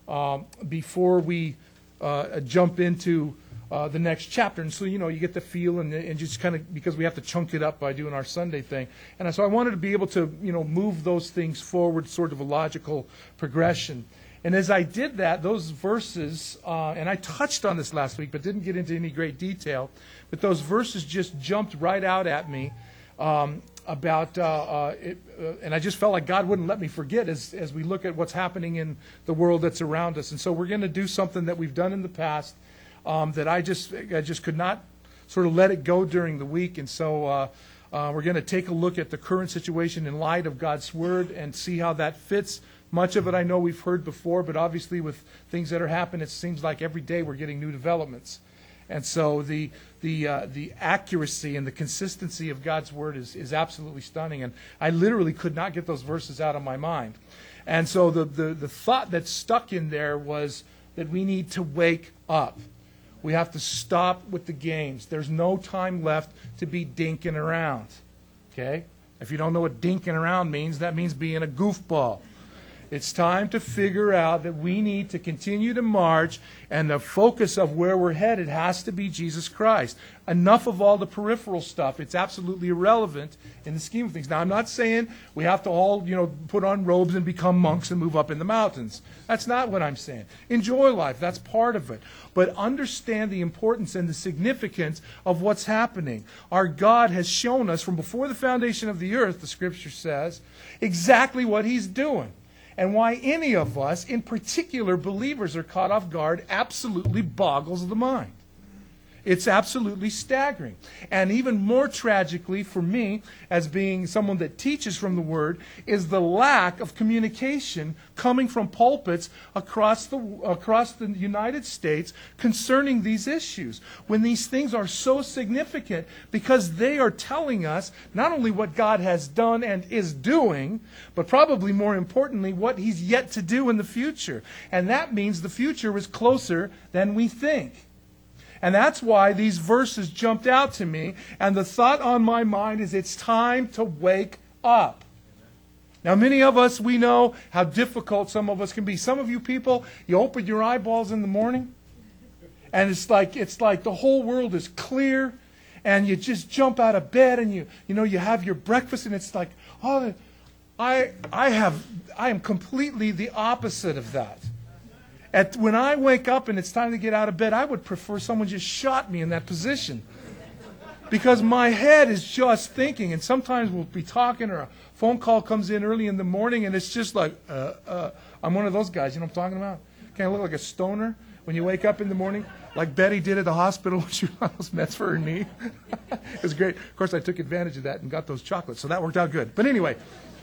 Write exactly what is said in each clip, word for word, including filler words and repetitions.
um, before we uh, jump into uh, the next chapter. And so, you know, you get the feel and, and just kind of, because we have to chunk it up by doing our Sunday thing. And so I wanted to be able to, you know, move those things forward, sort of a logical progression. And as I did that, those verses, uh, and I touched on this last week, but didn't get into any great detail, but those verses just jumped right out at me um, about, uh, uh, it, uh, and I just felt like God wouldn't let me forget as, as we look at what's happening in the world that's around us. And so we're going to do something that we've done in the past um, that I just, I just could not sort of let it go during the week. And so uh, uh, we're going to take a look at the current situation in light of God's Word and see how that fits. Much of it I know we've heard before, but obviously with things that are happening, it seems like every day we're getting new developments. And so the the uh, the accuracy and the consistency of God's Word is, is absolutely stunning. And I literally could not get those verses out of my mind. And so the, the, the thought that stuck in there was that we need to wake up. We have to stop with the games. There's no time left to be dinking around. Okay? If you don't know what dinking around means, that means being a goofball. It's time to figure out that we need to continue to march, and the focus of where we're headed has to be Jesus Christ. Enough of all the peripheral stuff. It's absolutely irrelevant in the scheme of things. Now, I'm not saying we have to all, you know, put on robes and become monks and move up in the mountains. That's not what I'm saying. Enjoy life. That's part of it. But understand the importance and the significance of what's happening. Our God has shown us from before the foundation of the earth, the Scripture says, exactly what He's doing. And why any of us, in particular believers, are caught off guard absolutely boggles the mind. It's absolutely staggering. And even more tragically for me, as being someone that teaches from the Word, is the lack of communication coming from pulpits across the across the United States concerning these issues. When these things are so significant, because they are telling us not only what God has done and is doing, but probably more importantly, what He's yet to do in the future. And that means the future is closer than we think. And that's why these verses jumped out to me. And the thought on my mind is it's time to wake up. Now, many of us, we know how difficult some of us can be. Some of you people, you open your eyeballs in the morning, and it's like it's like the whole world is clear, and you just jump out of bed, and you you know you have your breakfast, and it's like, oh, I I have I am completely the opposite of that. At, when I wake up and it's time to get out of bed, I would prefer someone just shot me in that position. Because my head is just thinking, and sometimes we'll be talking or a phone call comes in early in the morning and it's just like, uh, uh, I'm one of those guys, you know what I'm talking about? Kind of look like a stoner when you wake up in the morning, like Betty did at the hospital when she got those meds for her knee. It was great. Of course, I took advantage of that and got those chocolates, so that worked out good. But anyway,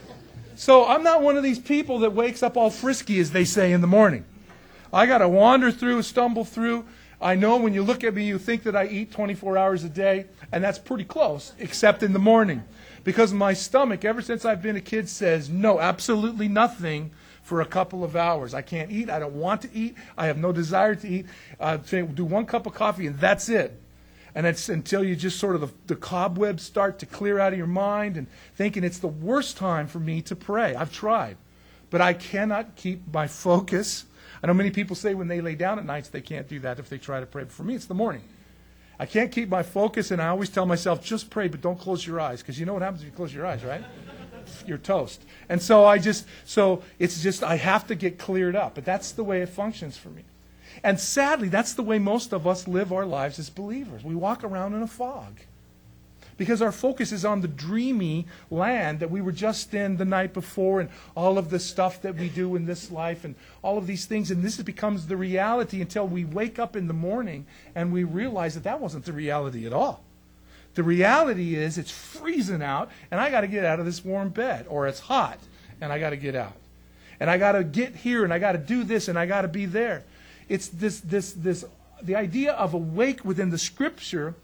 so I'm not one of these people that wakes up all frisky, as they say, in the morning. I got to wander through, stumble through. I know when you look at me, you think that I eat twenty-four hours a day, and that's pretty close, except in the morning. Because my stomach, ever since I've been a kid, says no, absolutely nothing for a couple of hours. I can't eat. I don't want to eat. I have no desire to eat. Uh, do one cup of coffee, and that's it. And it's until you just sort of, the, the cobwebs start to clear out of your mind and thinking it's the worst time for me to pray. I've tried. But I cannot keep my focus. I know many people say when they lay down at nights they can't do that if they try to pray. But for me, it's the morning. I can't keep my focus, and I always tell myself, just pray, but don't close your eyes. Because you know what happens if you close your eyes, right? You're toast. And so I just, so it's just, I have to get cleared up. But that's the way it functions for me. And sadly, that's the way most of us live our lives as believers. We walk around in a fog. Because our focus is on the dreamy land that we were just in the night before, and all of the stuff that we do in this life and all of these things. And this becomes the reality until we wake up in the morning and we realize that that wasn't the reality at all. The reality is it's freezing out and I got to get out of this warm bed, or it's hot and I got to get out. And I got to get here and I got to do this and I got to be there. It's this, this, this, the idea of awake within the Scripture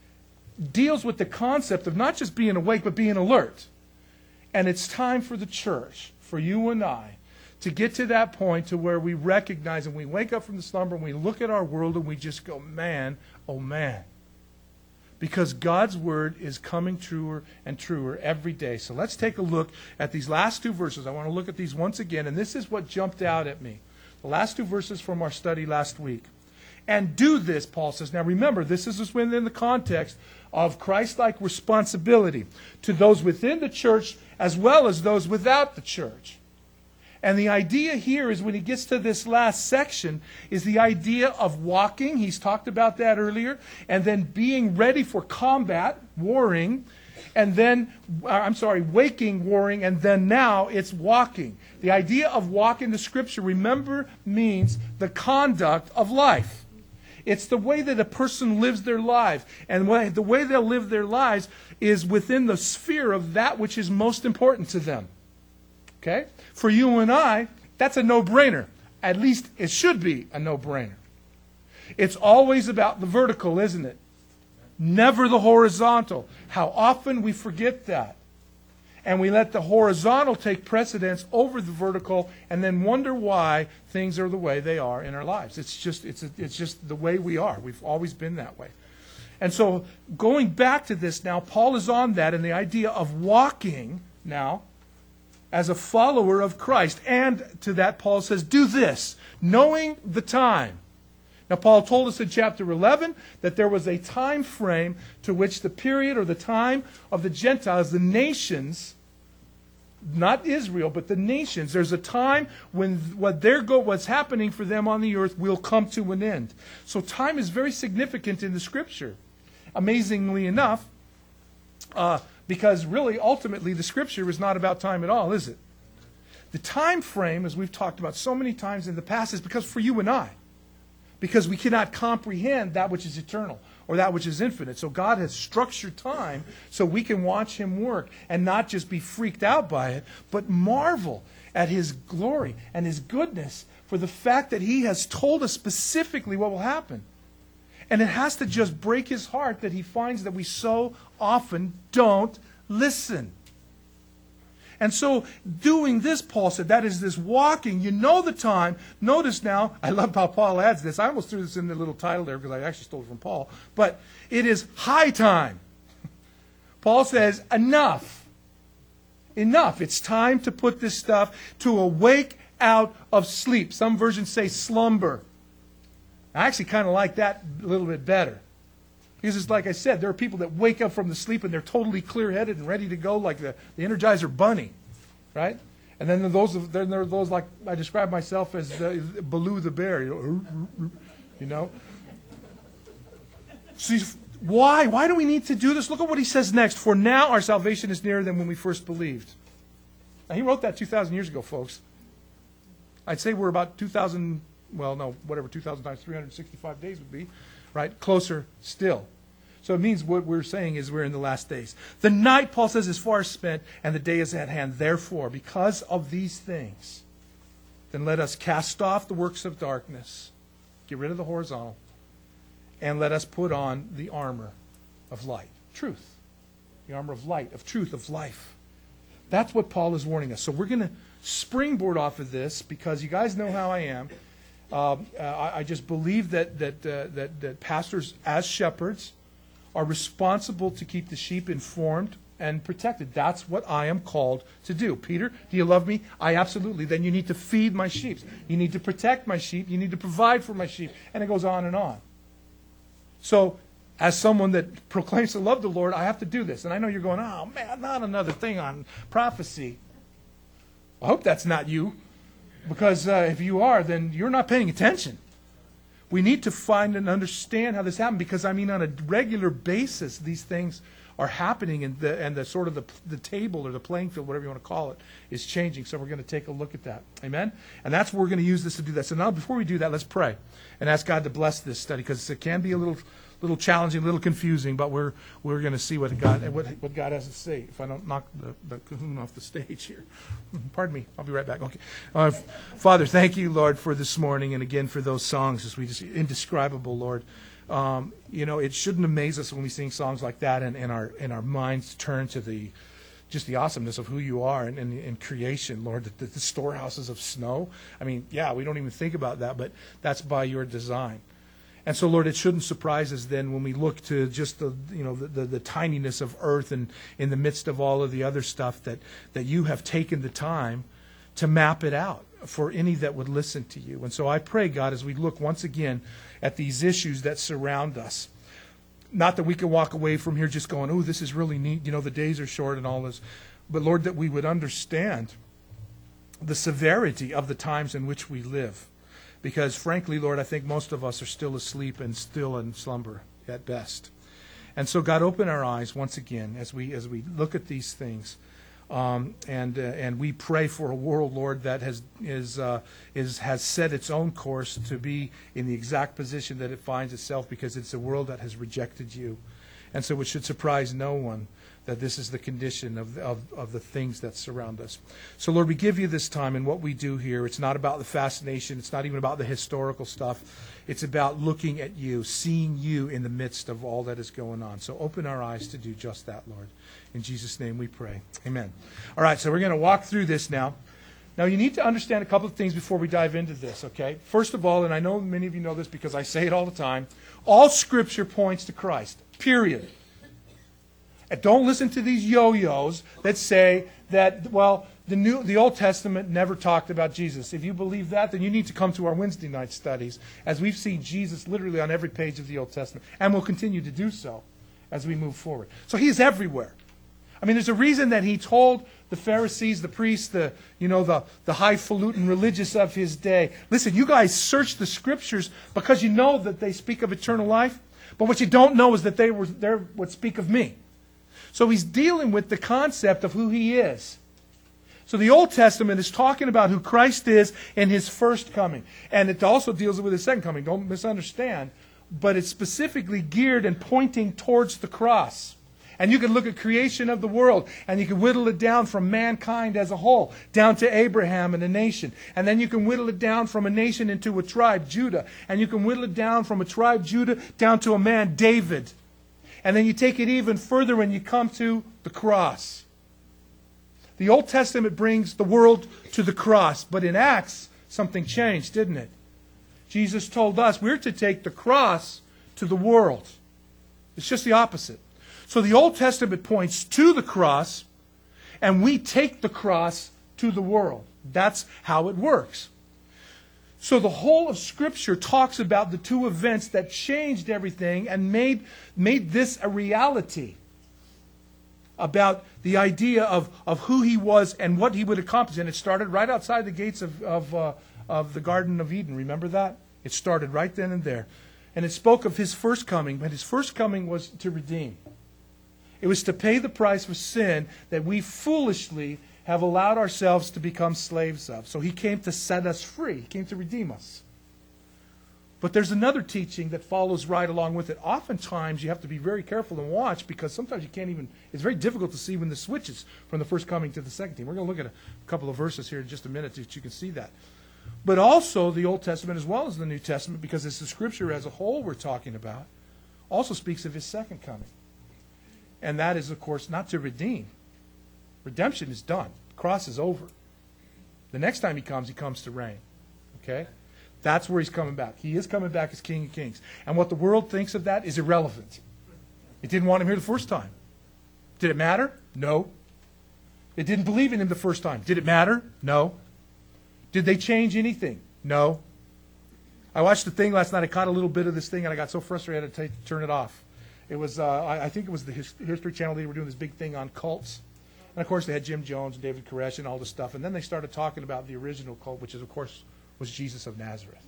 deals with the concept of not just being awake, but being alert. And it's time for the church, for you and I, to get to that point to where we recognize and we wake up from the slumber and we look at our world and we just go, man, oh man. Because God's Word is coming truer and truer every day. So let's take a look at these last two verses. I want to look at these once again, and this is what jumped out at me. The last two verses from our study last week. And do this, Paul says. Now remember, this is within the context of Christ-like responsibility to those within the church as well as those without the church. And the idea here is when he gets to this last section is the idea of walking. He's talked about that earlier. And then being ready for combat, warring. And then, I'm sorry, waking, warring. And then now it's walking. The idea of walk in the Scripture, remember, means the conduct of life. It's the way that a person lives their life. And the way they'll live their lives is within the sphere of that which is most important to them. Okay? For you and I, that's a no-brainer. At least it should be a no-brainer. It's always about the vertical, isn't it? Never the horizontal. How often we forget that. And we let the horizontal take precedence over the vertical and then wonder why things are the way they are in our lives. It's just, it's, a, it's just the way we are. We've always been that way. And so going back to this now, Paul is on that and the idea of walking now as a follower of Christ. And to that, Paul says, do this, knowing the time. Now, Paul told us in chapter eleven that there was a time frame to which the period or the time of the Gentiles, the nations, not Israel, but the nations, there's a time when what they're go, what's happening for them on the earth will come to an end. So time is very significant in the Scripture. Amazingly enough, uh, because really, ultimately, the Scripture is not about time at all, is it? The time frame, as we've talked about so many times in the past, is because for you and I. Because we cannot comprehend that which is eternal or that which is infinite. So God has structured time so we can watch Him work and not just be freaked out by it, but marvel at His glory and His goodness for the fact that He has told us specifically what will happen. And it has to just break His heart that He finds that we so often don't listen. And so doing this, Paul said, that is this walking. You know the time. Notice now, I love how Paul adds this. I almost threw this in the little title there because I actually stole it from Paul. But it is high time. Paul says, enough. Enough. It's time to put this stuff to awake out of sleep. Some versions say slumber. I actually kind of like that a little bit better. Because it's like I said, there are people that wake up from the sleep and they're totally clear-headed and ready to go like the, the Energizer Bunny, right? And then there are those, then there are those like I describe myself as the, Baloo the bear, you know. You know? See, why? Why do we need to do this? Look at what he says next. For now our salvation is nearer than when we first believed. Now he wrote that two thousand years ago, folks. I'd say we're about two thousand, well, no, whatever two thousand times three hundred sixty-five days would be. Right? Closer still. So it means what we're saying is we're in the last days. The night, Paul says, is far spent, and the day is at hand. Therefore, because of these things, then let us cast off the works of darkness, get rid of the horizontal, and let us put on the armor of light. Truth. The armor of light, of truth, of life. That's what Paul is warning us. So we're going to springboard off of this because you guys know how I am. Um, uh, I, I just believe that that, uh, that that pastors, as shepherds, are responsible to keep the sheep informed and protected. That's what I am called to do. Peter, do you love me? I absolutely. Then you need to feed my sheep. You need to protect my sheep. You need to provide for my sheep. And it goes on and on. So, as someone that proclaims to love the Lord, I have to do this. And I know you're going, oh man, not another thing on prophecy. I hope that's not you. Because uh, if you are, then you're not paying attention. We need to find and understand how this happened because, I mean, on a regular basis, these things are happening and the, and the sort of the, the table or the playing field, whatever you want to call it, is changing. So we're going to take a look at that. Amen? And that's what we're going to use this to do that. So now before we do that, let's pray and ask God to bless this study because it can be a little little challenging, a little confusing, but we're we're going to see what God what, what God has to say. If I don't knock the, the cahoon off the stage here, pardon me. I'll be right back. Okay, uh, Father, thank you, Lord, for this morning, and again for those songs, as we just indescribable, Lord. Um, you know, it shouldn't amaze us when we sing songs like that, and, and our and our minds turn to the just the awesomeness of who you are and in, in, in creation, Lord. The, the storehouses of snow. I mean, yeah, we don't even think about that, but that's by your design. And so, Lord, it shouldn't surprise us then when we look to just the, you know, the, the, the tininess of earth and in the midst of all of the other stuff that, that you have taken the time to map it out for any that would listen to you. And so I pray, God, as we look once again at these issues that surround us, not that we can walk away from here just going, oh, this is really neat, you know, the days are short and all this, but Lord, that we would understand the severity of the times in which we live. Because frankly, Lord, I think most of us are still asleep and still in slumber at best. And so, God, open our eyes once again as we as we look at these things, um, and uh, and we pray for a world, Lord, that has is uh, is has set its own course to be in the exact position that it finds itself, because it's a world that has rejected you, and so it should surprise no one that this is the condition of, of of the things that surround us. So, Lord, we give you this time, and what we do here, it's not about the fascination, it's not even about the historical stuff. It's about looking at you, seeing you in the midst of all that is going on. So open our eyes to do just that, Lord. In Jesus' name we pray. Amen. All right, so we're going to walk through this now. Now, you need to understand a couple of things before we dive into this, okay? First of all, and I know many of you know this because I say it all the time, all Scripture points to Christ, period. And don't listen to these yo-yos that say that, well, the New, the Old Testament never talked about Jesus. If you believe that, then you need to come to our Wednesday night studies, as we've seen Jesus literally on every page of the Old Testament, and will continue to do so as we move forward. So he is everywhere. I mean, there's a reason that he told the Pharisees, the priests, the you know the, the highfalutin religious of his day, listen, you guys search the Scriptures because you know that they speak of eternal life, but what you don't know is that they were they would speak of me. So he's dealing with the concept of who he is. So the Old Testament is talking about who Christ is in his first coming. And it also deals with his second coming. Don't misunderstand. But it's specifically geared and pointing towards the cross. And you can look at creation of the world, and you can whittle it down from mankind as a whole, down to Abraham and a nation. And then you can whittle it down from a nation into a tribe, Judah. And you can whittle it down from a tribe, Judah, down to a man, David. And then you take it even further when you come to the cross. The Old Testament brings the world to the cross, but in Acts, something changed, didn't it? Jesus told us we're to take the cross to the world. It's just the opposite. So the Old Testament points to the cross, and we take the cross to the world. That's how it works. So the whole of Scripture talks about the two events that changed everything and made, made this a reality. About the idea of, of who he was and what he would accomplish. And it started right outside the gates of, of, uh, of the Garden of Eden. Remember that? It started right then and there. And it spoke of his first coming, but his first coming was to redeem. It was to pay the price for sin that we foolishly have allowed ourselves to become slaves of. So he came to set us free. He came to redeem us. But there's another teaching that follows right along with it. Oftentimes you have to be very careful and watch, because sometimes you can't even, it's very difficult to see when the switches from the first coming to the second coming. We're going to look at a couple of verses here in just a minute so that you can see that. But also the Old Testament as well as the New Testament, because it's the Scripture as a whole we're talking about, also speaks of his second coming. And that is, of course, not to redeem. Redemption is done. The cross is over. The next time he comes, he comes to reign. Okay? That's where he's coming back. He is coming back as King of Kings. And what the world thinks of that is irrelevant. It didn't want him here the first time. Did it matter? No. It didn't believe in him the first time. Did it matter? No. Did they change anything? No. I watched the thing last night. I caught a little bit of this thing, and I got so frustrated I had to take, turn it off. It was, uh, I, I think it was the His- History Channel. They were doing this big thing on cults. And, of course, they had Jim Jones and David Koresh and all this stuff. And then they started talking about the original cult, which is, of course, was Jesus of Nazareth.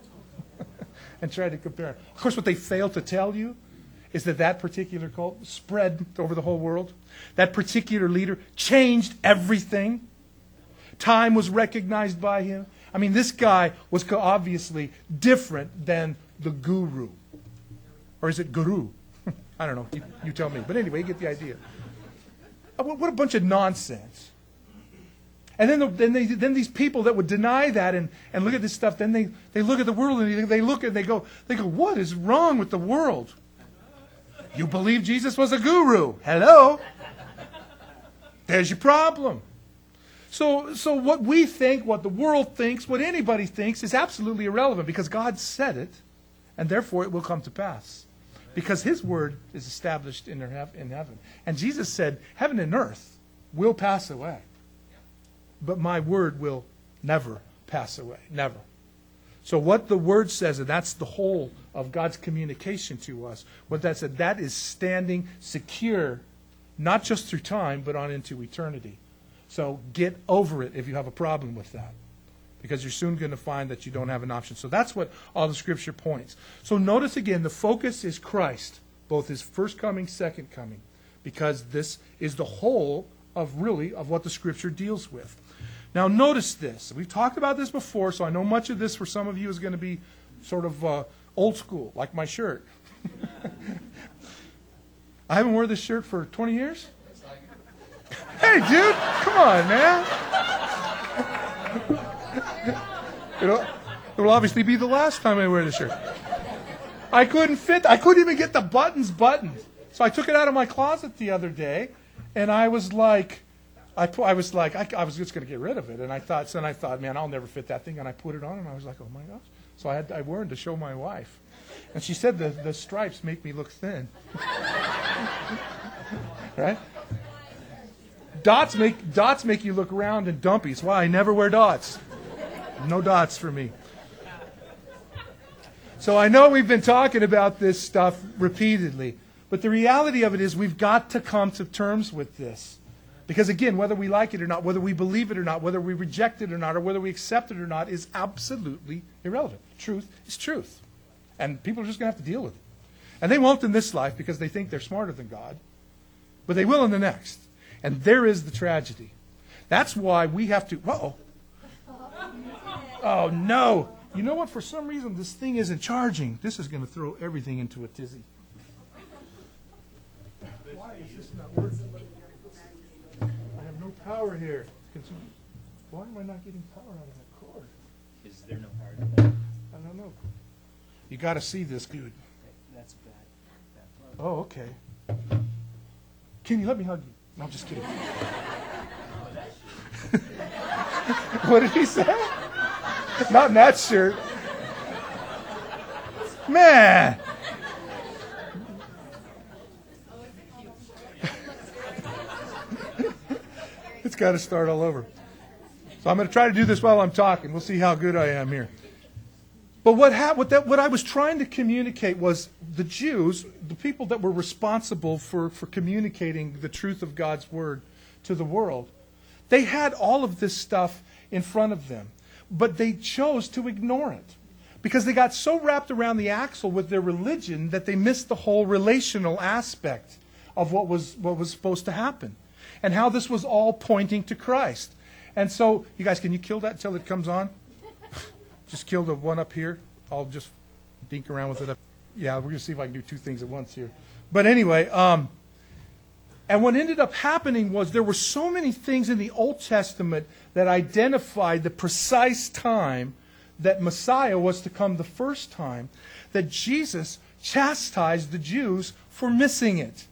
And tried to compare it. Of course, what they failed to tell you is that that particular cult spread over the whole world. That particular leader changed everything. Time was recognized by him. I mean, this guy was obviously different than the guru. Or is it guru? I don't know. You, you tell me. But anyway, you get the idea. What a bunch of nonsense. And then, the, then, they, then these people that would deny that and, and look at this stuff, then they, they look at the world and they look and they go, they go, what is wrong with the world? You believe Jesus was a guru. Hello? There's your problem. So, so what we think, what the world thinks, what anybody thinks is absolutely irrelevant, because God said it, and therefore it will come to pass. Because his word is established in heaven. And Jesus said, heaven and earth will pass away, but my word will never pass away. Never. So what the Word says, and that's the whole of God's communication to us, what that said, that is standing secure, not just through time, but on into eternity. So get over it if you have a problem with that, because you're soon going to find that you don't have an option. So that's what all the Scripture points. So notice again, the focus is Christ, both His first coming, second coming, because this is the whole of really of what the Scripture deals with. Now notice this. We've talked about this before, so I know much of this for some of you is going to be sort of uh, old school, like my shirt. I haven't worn this shirt for twenty years. Hey, dude, come on, man. It'll, it'll obviously be the last time I wear this shirt. I couldn't fit, I couldn't even get the buttons buttoned. So I took it out of my closet the other day, and I was like, I, pu- I was like, I, I was just going to get rid of it. And I thought, so then I thought, man, I'll never fit that thing. And I put it on, and I was like, oh my gosh. So I had, I wore it to show my wife. And she said the, the stripes make me look thin. Right? Dots make dots make you look round and dumpy. It's why I never wear dots. No dots for me. So I know we've been talking about this stuff repeatedly, but the reality of it is we've got to come to terms with this. Because again, whether we like it or not, whether we believe it or not, whether we reject it or not, or whether we accept it or not is absolutely irrelevant. Truth is truth. And people are just going to have to deal with it. And they won't in this life because they think they're smarter than God, but they will in the next. And there is the tragedy. That's why we have to... Uh-oh. Oh, no. You know what? For some reason, this thing isn't charging. This is going to throw everything into a tizzy. Why is this not working? I have no power here. Why am I not getting power out of that cord? Is there no power to that? I don't know. You got to see this, dude. That's bad. bad plug. Oh, okay. Can you let me hug you? No, I'm just kidding. What did he say? Not in that shirt. Man. It's got to start all over. So I'm going to try to do this while I'm talking. We'll see how good I am here. But what, ha- what, that, what I was trying to communicate was the Jews, the people that were responsible for, for communicating the truth of God's Word to the world, they had all of this stuff in front of them. But they chose to ignore it. Because they got so wrapped around the axle with their religion that they missed the whole relational aspect of what was, what was supposed to happen. And how this was all pointing to Christ. And so, you guys, can you kill that until it comes on? Just kill the one up here. I'll just dink around with it up. Yeah, we're going to see if I can do two things at once here. But anyway, um, and what ended up happening was there were so many things in the Old Testament that identified the precise time that Messiah was to come the first time, that Jesus chastised the Jews for missing it.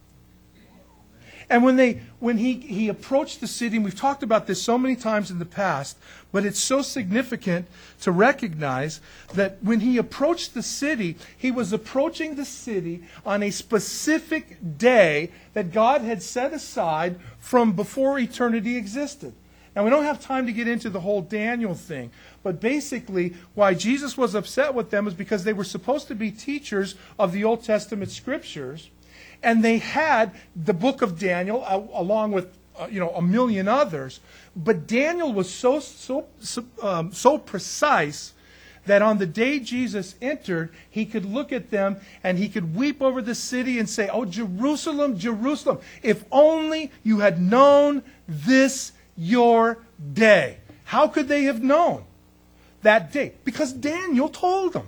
And when they, when he, he approached the city, and we've talked about this so many times in the past, but it's so significant to recognize that when he approached the city, he was approaching the city on a specific day that God had set aside from before eternity existed. Now, we don't have time to get into the whole Daniel thing, but basically why Jesus was upset with them is because they were supposed to be teachers of the Old Testament Scriptures. And they had the book of Daniel uh, along with uh, you know a million others, but Daniel was so so so, um, so precise that on the day Jesus entered, he could look at them and he could weep over the city and say, "Oh, Jerusalem, Jerusalem, if only you had known this your day." How could they have known that day? Because Daniel told them.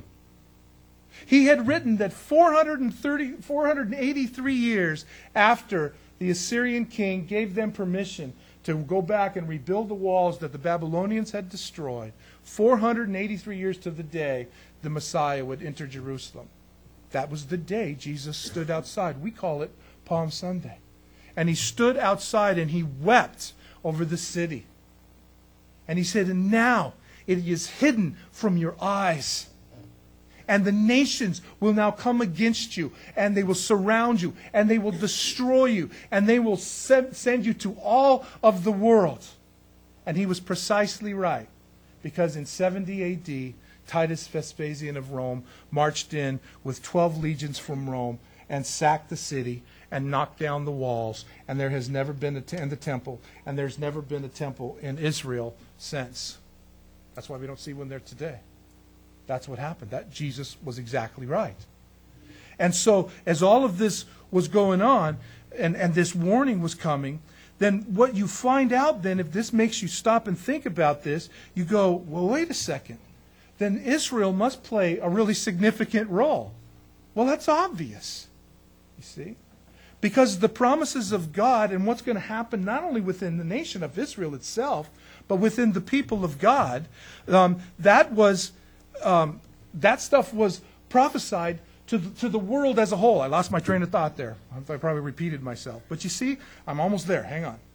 He had written that four hundred thirty, four hundred eighty-three years after the Assyrian king gave them permission to go back and rebuild the walls that the Babylonians had destroyed, four hundred eighty-three years to the day the Messiah would enter Jerusalem. That was the day Jesus stood outside. We call it Palm Sunday. And he stood outside and he wept over the city. And he said, "And now it is hidden from your eyes. And the nations will now come against you, and they will surround you, and they will destroy you, and they will send, send you to all of the world." And he was precisely right, Because in seventy A D, Titus Vespasian of Rome marched in with twelve legions from Rome and sacked the city and knocked down the walls. And there has never been a t- in the temple, and there's never been a temple in Israel since. That's why we don't see one there today. That's what happened. That Jesus was exactly right. And so, as all of this was going on, and, and this warning was coming, then what you find out then, if this makes you stop and think about this, you go, well, wait a second. Then Israel must play a really significant role. Well, that's obvious, you see. Because the promises of God and what's going to happen not only within the nation of Israel itself, but within the people of God, um, that was um, that stuff was prophesied to the, to the world as a whole. I lost my train of thought there. I probably repeated myself. But you see, I'm almost there. Hang on.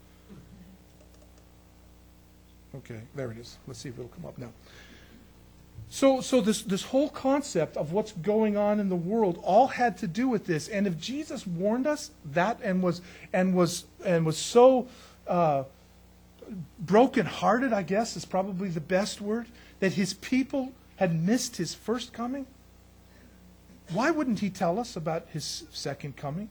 Okay, there it is. Let's see if it'll come up now. So, so this, this whole concept of what's going on in the world all had to do with this. And if Jesus warned us that and was and was and was so uh, brokenhearted, I guess is probably the best word, that his people had missed his first coming, why wouldn't he tell us about his second coming?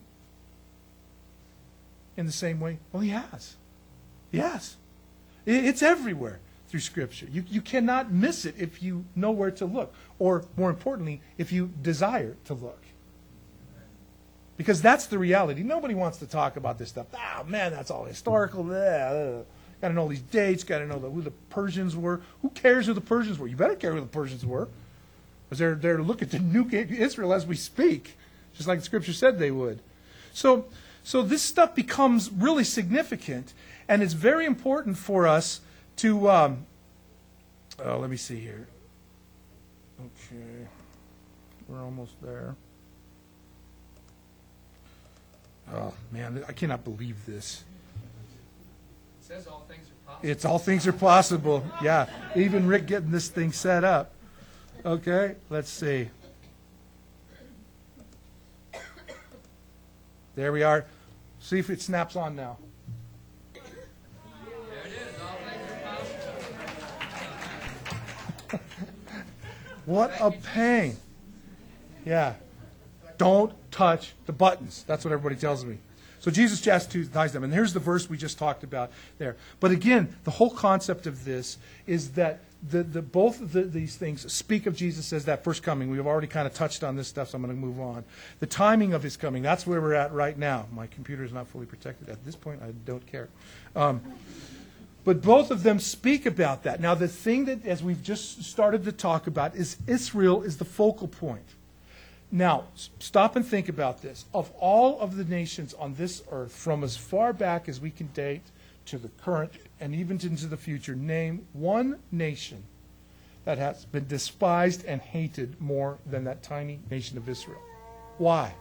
In the same way, well, he has. He has. It's everywhere through Scripture. You, you cannot miss it if you know where to look. Or, more importantly, if you desire to look. Because that's the reality. Nobody wants to talk about this stuff. Ah, man, that's all historical. Got to know these dates. Got to know the, who the Persians were. Who cares who the Persians were? You better care who the Persians were. Because they're, they're looking to nuke Israel as we speak. Just like the Scripture said they would. So, so this stuff becomes really significant. And it's very important for us to, um, oh, let me see here. Okay, we're almost there. Oh, man, I cannot believe this. It says all things are possible. It's all things are possible. Yeah, even Rick getting this thing set up. Okay, let's see. There we are. See if it snaps on now. What a pain. Yeah. Don't touch the buttons. That's what everybody tells me. So Jesus chastised them. And here's the verse we just talked about there. But again, the whole concept of this is that the, the, both of the, these things speak of Jesus as that first coming. We've already kind of touched on this stuff, so I'm going to move on. The timing of his coming, that's where we're at right now. My computer is not fully protected. At this point, I don't care. Um, But both of them speak about that. Now, the thing that, as we've just started to talk about, is Israel is the focal point. Now, stop and think about this. Of all of the nations on this earth, from as far back as we can date to the current and even into the future, name one nation that has been despised and hated more than that tiny nation of Israel. Why?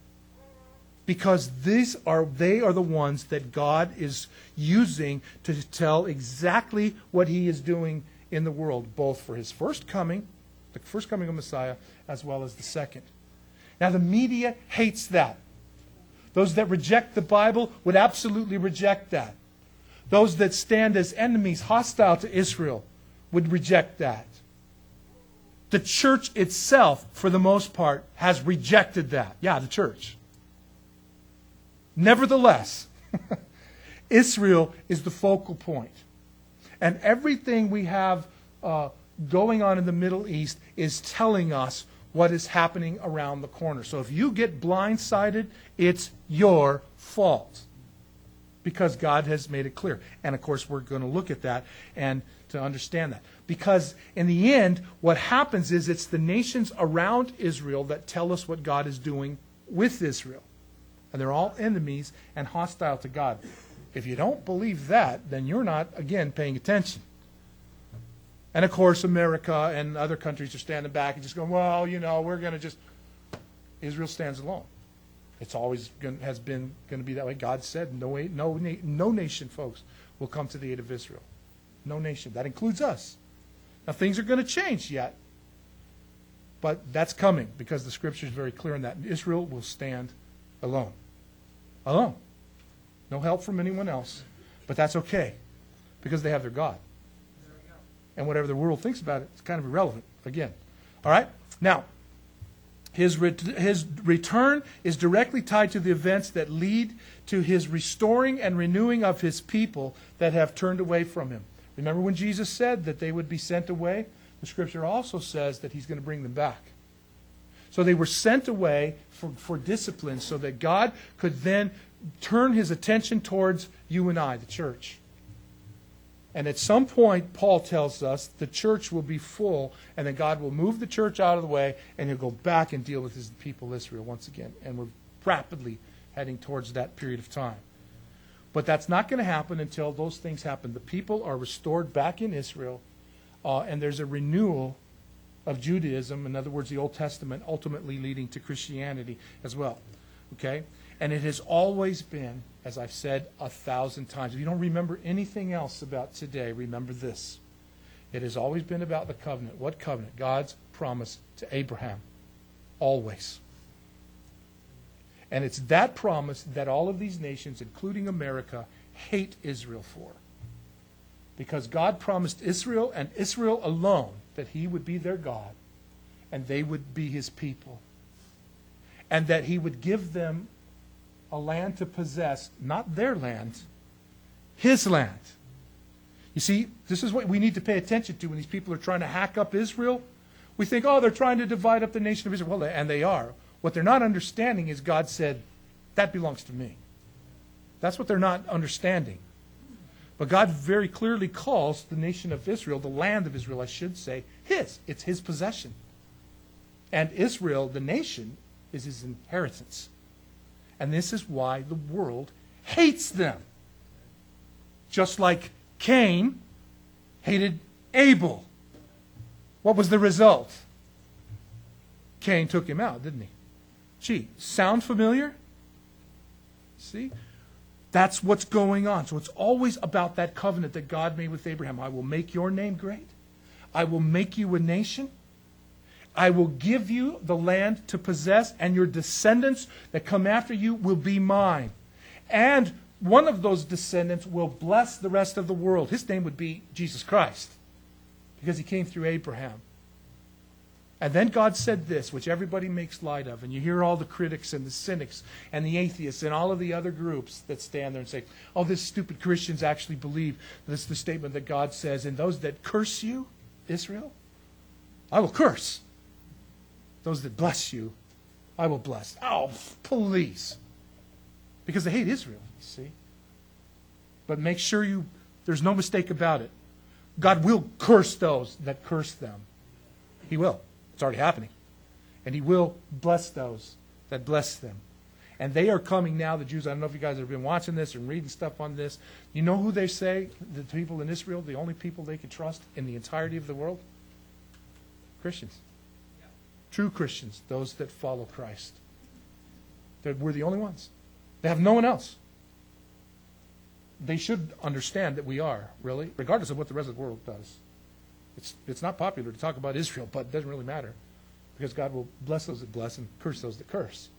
Because these are they are the ones that God is using to tell exactly what he is doing in the world, both for his first coming, the first coming of Messiah, as well as the second. Now the media hates that. Those that reject the Bible would absolutely reject that. Those that stand as enemies, hostile to Israel, would reject that. The church itself, for the most part, has rejected that. Yeah, the church. Nevertheless, Israel is the focal point. And everything we have uh, going on in the Middle East is telling us what is happening around the corner. So if you get blindsided, it's your fault. Because God has made it clear. And of course, we're going to look at that and to understand that. Because in the end, what happens is it's the nations around Israel that tell us what God is doing with Israel. And they're all enemies and hostile to God. If you don't believe that, then you're not, again, paying attention. And of course, America and other countries are standing back and just going, well, you know, we're going to just... Israel stands alone. It's always going, has been going to be that way. God said no, no, no nation, folks, will come to the aid of Israel. No nation. That includes us. Now, things are going to change yet. But that's coming because the Scripture is very clear in that. Israel will stand alone. Alone. No help from anyone else. But that's okay because they have their God. And whatever the world thinks about it, it's kind of irrelevant, again. All right? Now, his, ret- his return is directly tied to the events that lead to his restoring and renewing of his people that have turned away from him. Remember when Jesus said that they would be sent away? The Scripture also says that he's going to bring them back. So they were sent away for, for discipline so that God could then turn his attention towards you and I, the church. And at some point, Paul tells us the church will be full, and then God will move the church out of the way, and he'll go back and deal with his people Israel once again. And we're rapidly heading towards that period of time. But that's not going to happen until those things happen. The people are restored back in Israel, uh, and there's a renewal of Judaism, in other words, the Old Testament, ultimately leading to Christianity as well. Okay? And it has always been, as I've said a thousand times, if you don't remember anything else about today, remember this. It has always been about the covenant. What covenant? God's promise to Abraham. Always. And it's that promise that all of these nations, including America, hate Israel for. Because God promised Israel and Israel alone that he would be their God and they would be his people. And that he would give them a land to possess, not their land, his land. You see, this is what we need to pay attention to when these people are trying to hack up Israel. We think, oh, they're trying to divide up the nation of Israel. Well, and they are. What they're not understanding is God said, that belongs to me. That's what they're not understanding. But God very clearly calls the nation of Israel, the land of Israel, I should say, his. It's his possession. And Israel, the nation, is his inheritance. And this is why the world hates them. Just like Cain hated Abel. What was the result? Cain took him out, didn't he? Gee, sound familiar? See? That's what's going on. So it's always about that covenant that God made with Abraham. I will make your name great. I will make you a nation. I will give you the land to possess, and your descendants that come after you will be mine. And one of those descendants will bless the rest of the world. His name would be Jesus Christ, because he came through Abraham. And then God said this, which everybody makes light of, and you hear all the critics and the cynics and the atheists and all of the other groups that stand there and say, oh, this stupid Christians actually believe this is the statement that God says, and those that curse you, Israel, I will curse. Those that bless you, I will bless. Oh, please. Because they hate Israel, you see. But make sure you, there's no mistake about it. God will curse those that curse them. He will. It's already happening. And he will bless those that bless them. And they are coming now, the Jews. I don't know if you guys have been watching this and reading stuff on this. You know who they say, the people in Israel, the only people they can trust in the entirety of the world? Christians. True Christians, those that follow Christ. That we're the only ones. They have no one else. They should understand that we are, really, regardless of what the rest of the world does. It's, it's not popular to talk about Israel, but it doesn't really matter. Because God will bless those that bless and curse those that curse.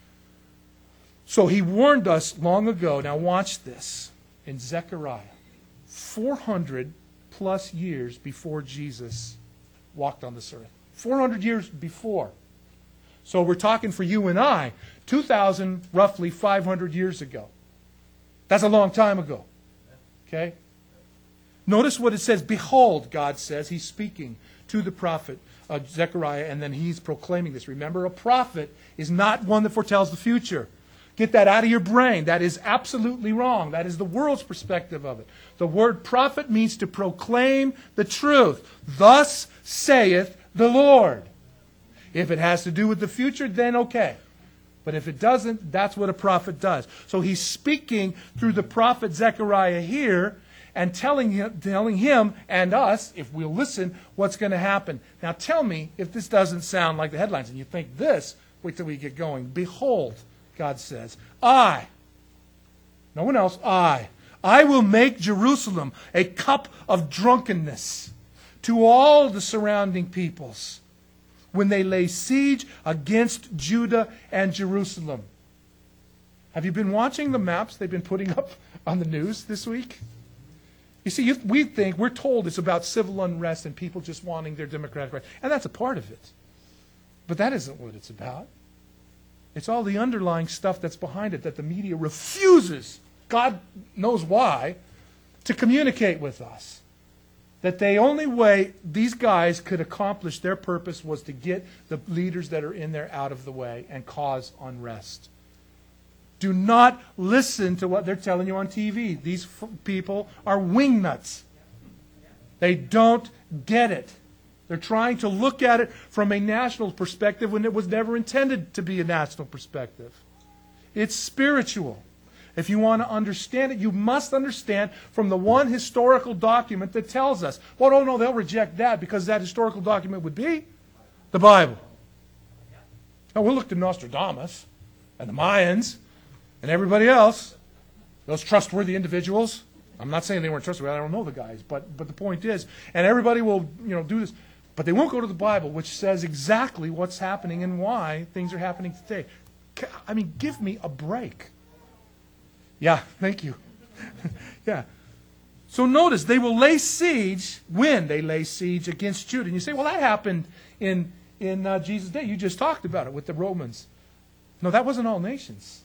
So he warned us long ago. Now watch this. In Zechariah. four hundred plus years before Jesus walked on this earth. four hundred years before. So we're talking for you and I, two thousand, roughly five hundred years ago. That's a long time ago. Okay? Notice what it says. Behold, God says. He's speaking to the prophet uh, Zechariah, and then he's proclaiming this. Remember, a prophet is not one that foretells the future. Get that out of your brain. That is absolutely wrong. That is the world's perspective of it. The word prophet means to proclaim the truth. Thus saith the Lord. If it has to do with the future, then okay. But if it doesn't, that's what a prophet does. So he's speaking through the prophet Zechariah here and telling him, telling him and us, if we'll listen, what's going to happen. Now tell me if this doesn't sound like the headlines and you think this, wait till we get going. Behold, God says, I, no one else, I, I will make Jerusalem a cup of drunkenness to all the surrounding peoples when they lay siege against Judah and Jerusalem. Have you been watching the maps they've been putting up on the news this week? You see, you, we think, we're told it's about civil unrest and people just wanting their democratic rights. And that's a part of it. But that isn't what it's about. It's all the underlying stuff that's behind it that the media refuses, God knows why, to communicate with us. That the only way these guys could accomplish their purpose was to get the leaders that are in there out of the way and cause unrest. Do not listen to what they're telling you on T V. These f- people are wingnuts. They don't get it. They're trying to look at it from a national perspective when it was never intended to be a national perspective. It's spiritual. If you want to understand it, you must understand from the one historical document that tells us. Well, no, no, they'll reject that because that historical document would be the Bible. Now, we'll look to Nostradamus and the Mayans and everybody else, those trustworthy individuals. I'm not saying they weren't trustworthy. I don't know the guys. But, but the point is, and everybody will, you know, do this. But they won't go to the Bible, which says exactly what's happening and why things are happening today. I mean, give me a break. Yeah, thank you. Yeah. So notice, they will lay siege when they lay siege against Judah. And you say, well, that happened in, in uh, Jesus' day. You just talked about it with the Romans. No, that wasn't all nations.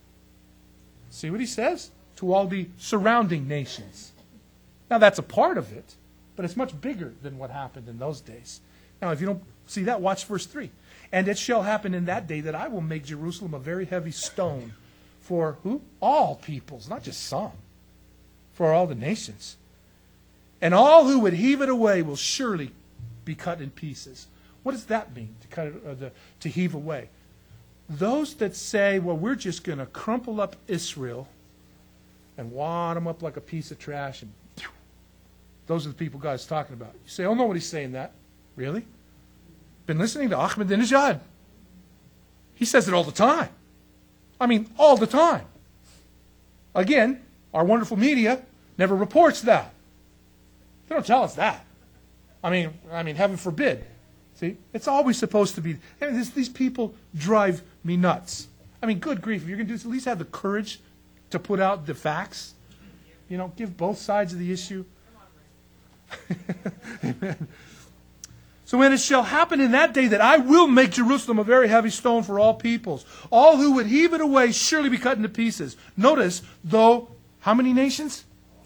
See what he says? To all the surrounding nations. Now, that's a part of it, but it's much bigger than what happened in those days. Now, if you don't see that, watch verse three. And it shall happen in that day that I will make Jerusalem a very heavy stone for who? All peoples, not just some. For all the nations. And all who would heave it away will surely be cut in pieces. What does that mean, to cut it, or the, to heave away? Those that say, well, we're just going to crumple up Israel and wad them up like a piece of trash, and those are the people God's talking about. You say, oh, nobody's saying that. Really? Been listening to Ahmadinejad. He says it all the time. I mean, all the time. Again, our wonderful media never reports that. They don't tell us that. I mean, I mean, heaven forbid. See, it's always supposed to be. I mean, this, these people drive me nuts. I mean, good grief, if you're going to do this, at least have the courage to put out the facts. You know, give both sides of the issue. Amen. So when it shall happen in that day that I will make Jerusalem a very heavy stone for all peoples, all who would heave it away surely be cut into pieces. Notice, though, how many nations?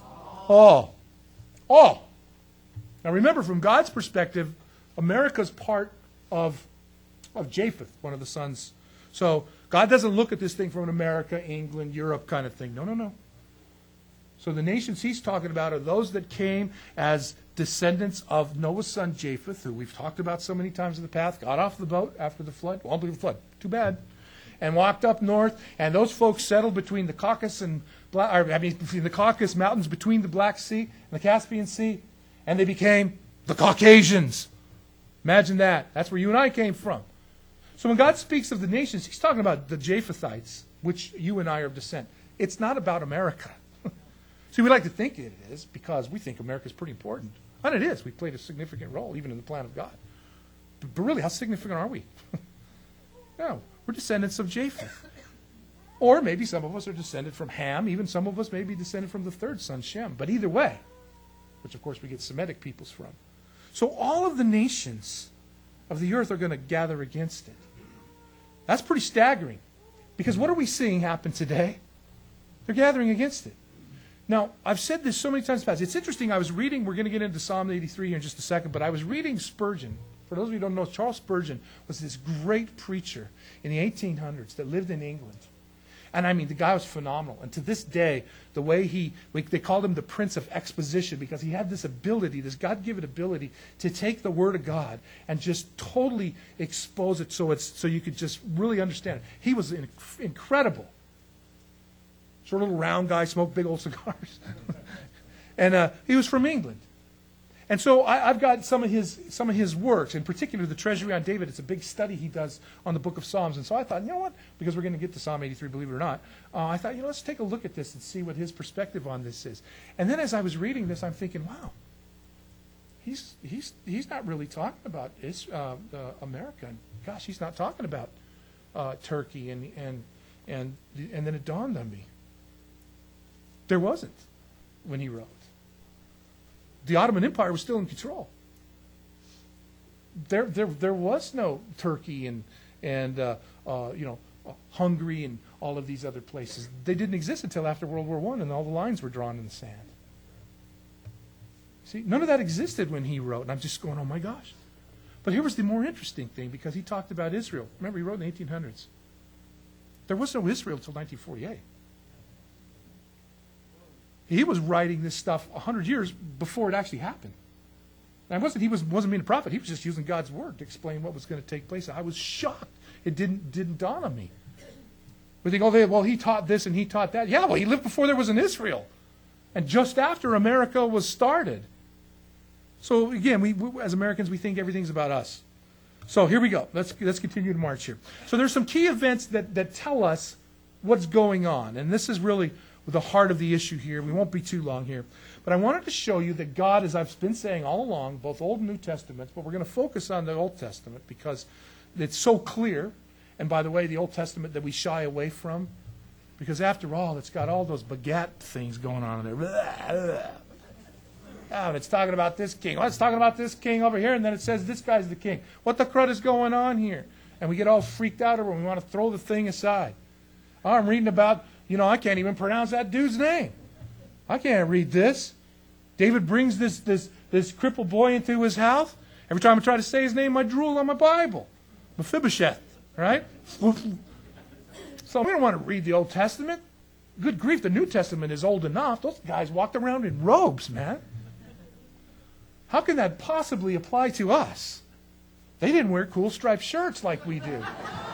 All. All. Now remember, from God's perspective, America's part of, of Japheth, one of the sons. So God doesn't look at this thing from an America, England, Europe kind of thing. No, no, no. So the nations he's talking about are those that came as descendants of Noah's son Japheth, who we've talked about so many times in the past, got off the boat after the flood, won't believe the flood, too bad, and walked up north, and those folks settled between the Caucasus and Bla- or, I mean between the Caucasus Mountains, between the Black Sea and the Caspian Sea, and they became the Caucasians. Imagine that. That's where you and I came from. So when God speaks of the nations, he's talking about the Japhethites, which you and I are of descent. It's not about America. See, we like to think it is because we think America is pretty important. And it is. We played a significant role, even in the plan of God. But, but really, how significant are we? No, we're descendants of Japheth. Or maybe some of us are descended from Ham. Even some of us may be descended from the third son, Shem. But either way, which of course we get Semitic peoples from. So all of the nations of the earth are going to gather against it. That's pretty staggering. Because what are we seeing happen today? They're gathering against it. Now, I've said this so many times past. It's interesting. I was reading, we're going to get into Psalm eighty-three here in just a second, but I was reading Spurgeon. For those of you who don't know, Charles Spurgeon was this great preacher in the eighteen hundreds that lived in England. And I mean, the guy was phenomenal. And to this day, the way he, they called him the Prince of Exposition because he had this ability, this God-given ability to take the Word of God and just totally expose it so it's so you could just really understand it. He was in, incredible. Short little round guy, smoked big old cigars. and uh, he was from England. And so I, I've got some of his some of his works, in particular the Treasury on David. It's a big study he does on the book of Psalms. And so I thought, you know what? Because we're going to get to Psalm eighty-three, believe it or not. Uh, I thought, you know, let's take a look at this and see what his perspective on this is. And then as I was reading this, I'm thinking, wow, he's he's he's not really talking about is, uh, uh, America. And gosh, he's not talking about uh, Turkey. And, and, and, and then it dawned on me. There wasn't when he wrote. the Ottoman Empire was still in control. There, there, there was no Turkey and and uh, uh, you know Hungary and all of these other places. They didn't exist until after World War One, and all the lines were drawn in the sand. See, none of that existed when he wrote, and I'm just going, oh my gosh. But here was the more interesting thing, because he talked about Israel. Remember, he wrote in the eighteen hundreds. There was no Israel until nineteen forty-eight. He was writing this stuff one hundred years before it actually happened. And it wasn't, he was, wasn't being a prophet. He was just using God's word to explain what was going to take place. I was shocked. It didn't, didn't dawn on me. We think, oh, they, well, he taught this and he taught that. Yeah, well, he lived before there was an Israel. And just after America was started. So again, we, we as Americans, we think everything's about us. So here we go. Let's, let's continue to march here. So there's some key events that, that tell us what's going on. And this is really the heart of the issue here. We won't be too long here. But I wanted to show you that God, as I've been saying all along, both Old and New Testaments, but we're going to focus on the Old Testament because it's so clear. And by the way, the Old Testament that we shy away from, because after all, it's got all those baguette things going on in there. Oh, and it's talking about this king. Oh, it's talking about this king over here, and then it says this guy's the king. What the crud is going on here? And we get all freaked out over it, and we want to throw the thing aside. Oh, I'm reading about, you know, I can't even pronounce that dude's name. I can't read this. David brings this, this, this crippled boy into his house. Every time I try to say his name, I drool on my Bible. Mephibosheth, right? So we don't want to read the Old Testament. Good grief, the New Testament is old enough. Those guys walked around in robes, man. How can that possibly apply to us? They didn't wear cool striped shirts like we do.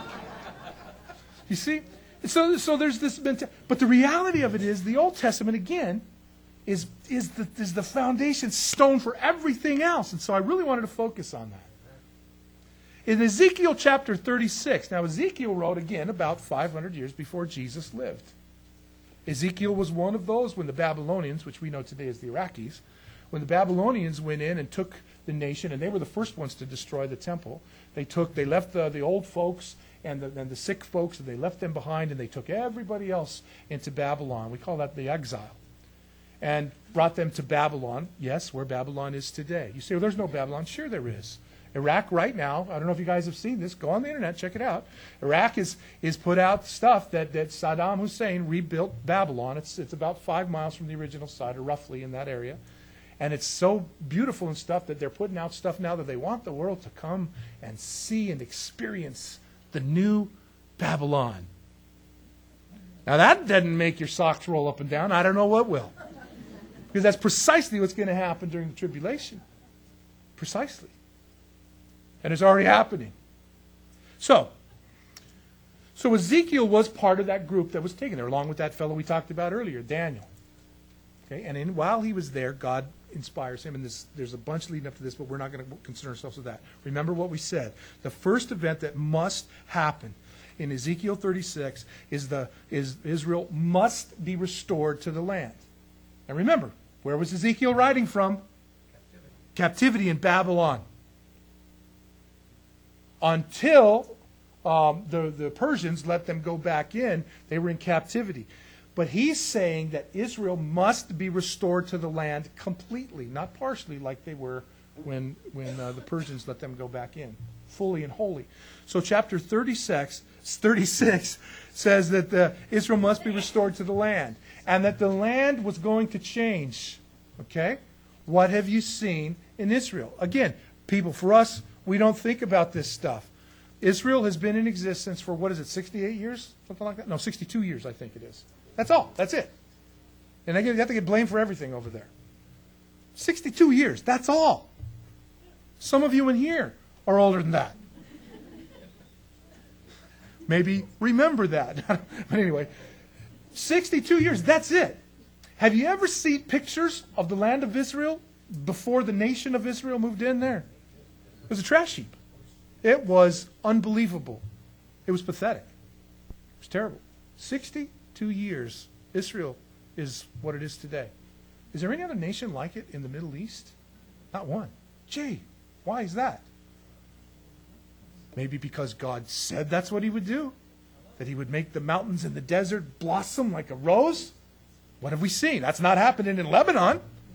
You see? So, so there's this mentality. But the reality of it is the Old Testament, again, is, is, the, is the foundation stone for everything else. And so I really wanted to focus on that. In Ezekiel chapter thirty-six, now Ezekiel wrote, again, about five hundred years before Jesus lived. Ezekiel was one of those when the Babylonians, which we know today as the Iraqis, when the Babylonians went in and took the nation, and they were the first ones to destroy the temple. They took, they left the, the old folks and the, and the sick folks, and they left them behind, and they took everybody else into Babylon. We call that the exile. And brought them to Babylon, yes, where Babylon is today. You say, well, there's no Babylon. Sure there is. Iraq right now, I don't know if you guys have seen this. Go on the internet, check it out. Iraq is, is put out stuff that, that Saddam Hussein rebuilt Babylon. It's, it's about five miles from the original site, or roughly in that area. And it's so beautiful and stuff that they're putting out stuff now that they want the world to come and see and experience the new Babylon. Now that doesn't make your socks roll up and down. I don't know what will. Because that's precisely what's going to happen during the tribulation. Precisely. And it's already happening. So, so Ezekiel was part of that group that was taken there, along with that fellow we talked about earlier, Daniel. Okay, and in, while he was there, God inspires him, and this, there's a bunch leading up to this, but we're not going to concern ourselves with that. Remember what we said. The first event that must happen in Ezekiel thirty-six is, the, is Israel must be restored to the land. And remember, where was Ezekiel writing from? Captivity. Captivity in Babylon. Until um, the, the Persians let them go back in, they were in captivity. But he's saying that Israel must be restored to the land completely, not partially like they were when, when uh, the Persians let them go back in, fully and wholly. So chapter thirty-six, thirty-six says that the, Israel must be restored to the land, and that the land was going to change. Okay? What have you seen in Israel? Again, people, for us, we don't think about this stuff. Israel has been in existence for, what is it, sixty-eight years? Something like that? No, sixty-two years, I think it is. That's all. That's it. And they have to get blamed for everything over there. sixty-two years. That's all. Some of you in here are older than that. Maybe remember that. But anyway, sixty-two years. That's it. Have you ever seen pictures of the land of Israel before the nation of Israel moved in there? It was a trash heap. It was unbelievable. It was pathetic. It was terrible. sixty-two years, Israel is what it is today. Is there any other nation like it in the Middle East? Not one. Gee, why is that? Maybe because God said that's what he would do. That he would make the mountains and the desert blossom like a rose. What have we seen? That's not happening in Lebanon.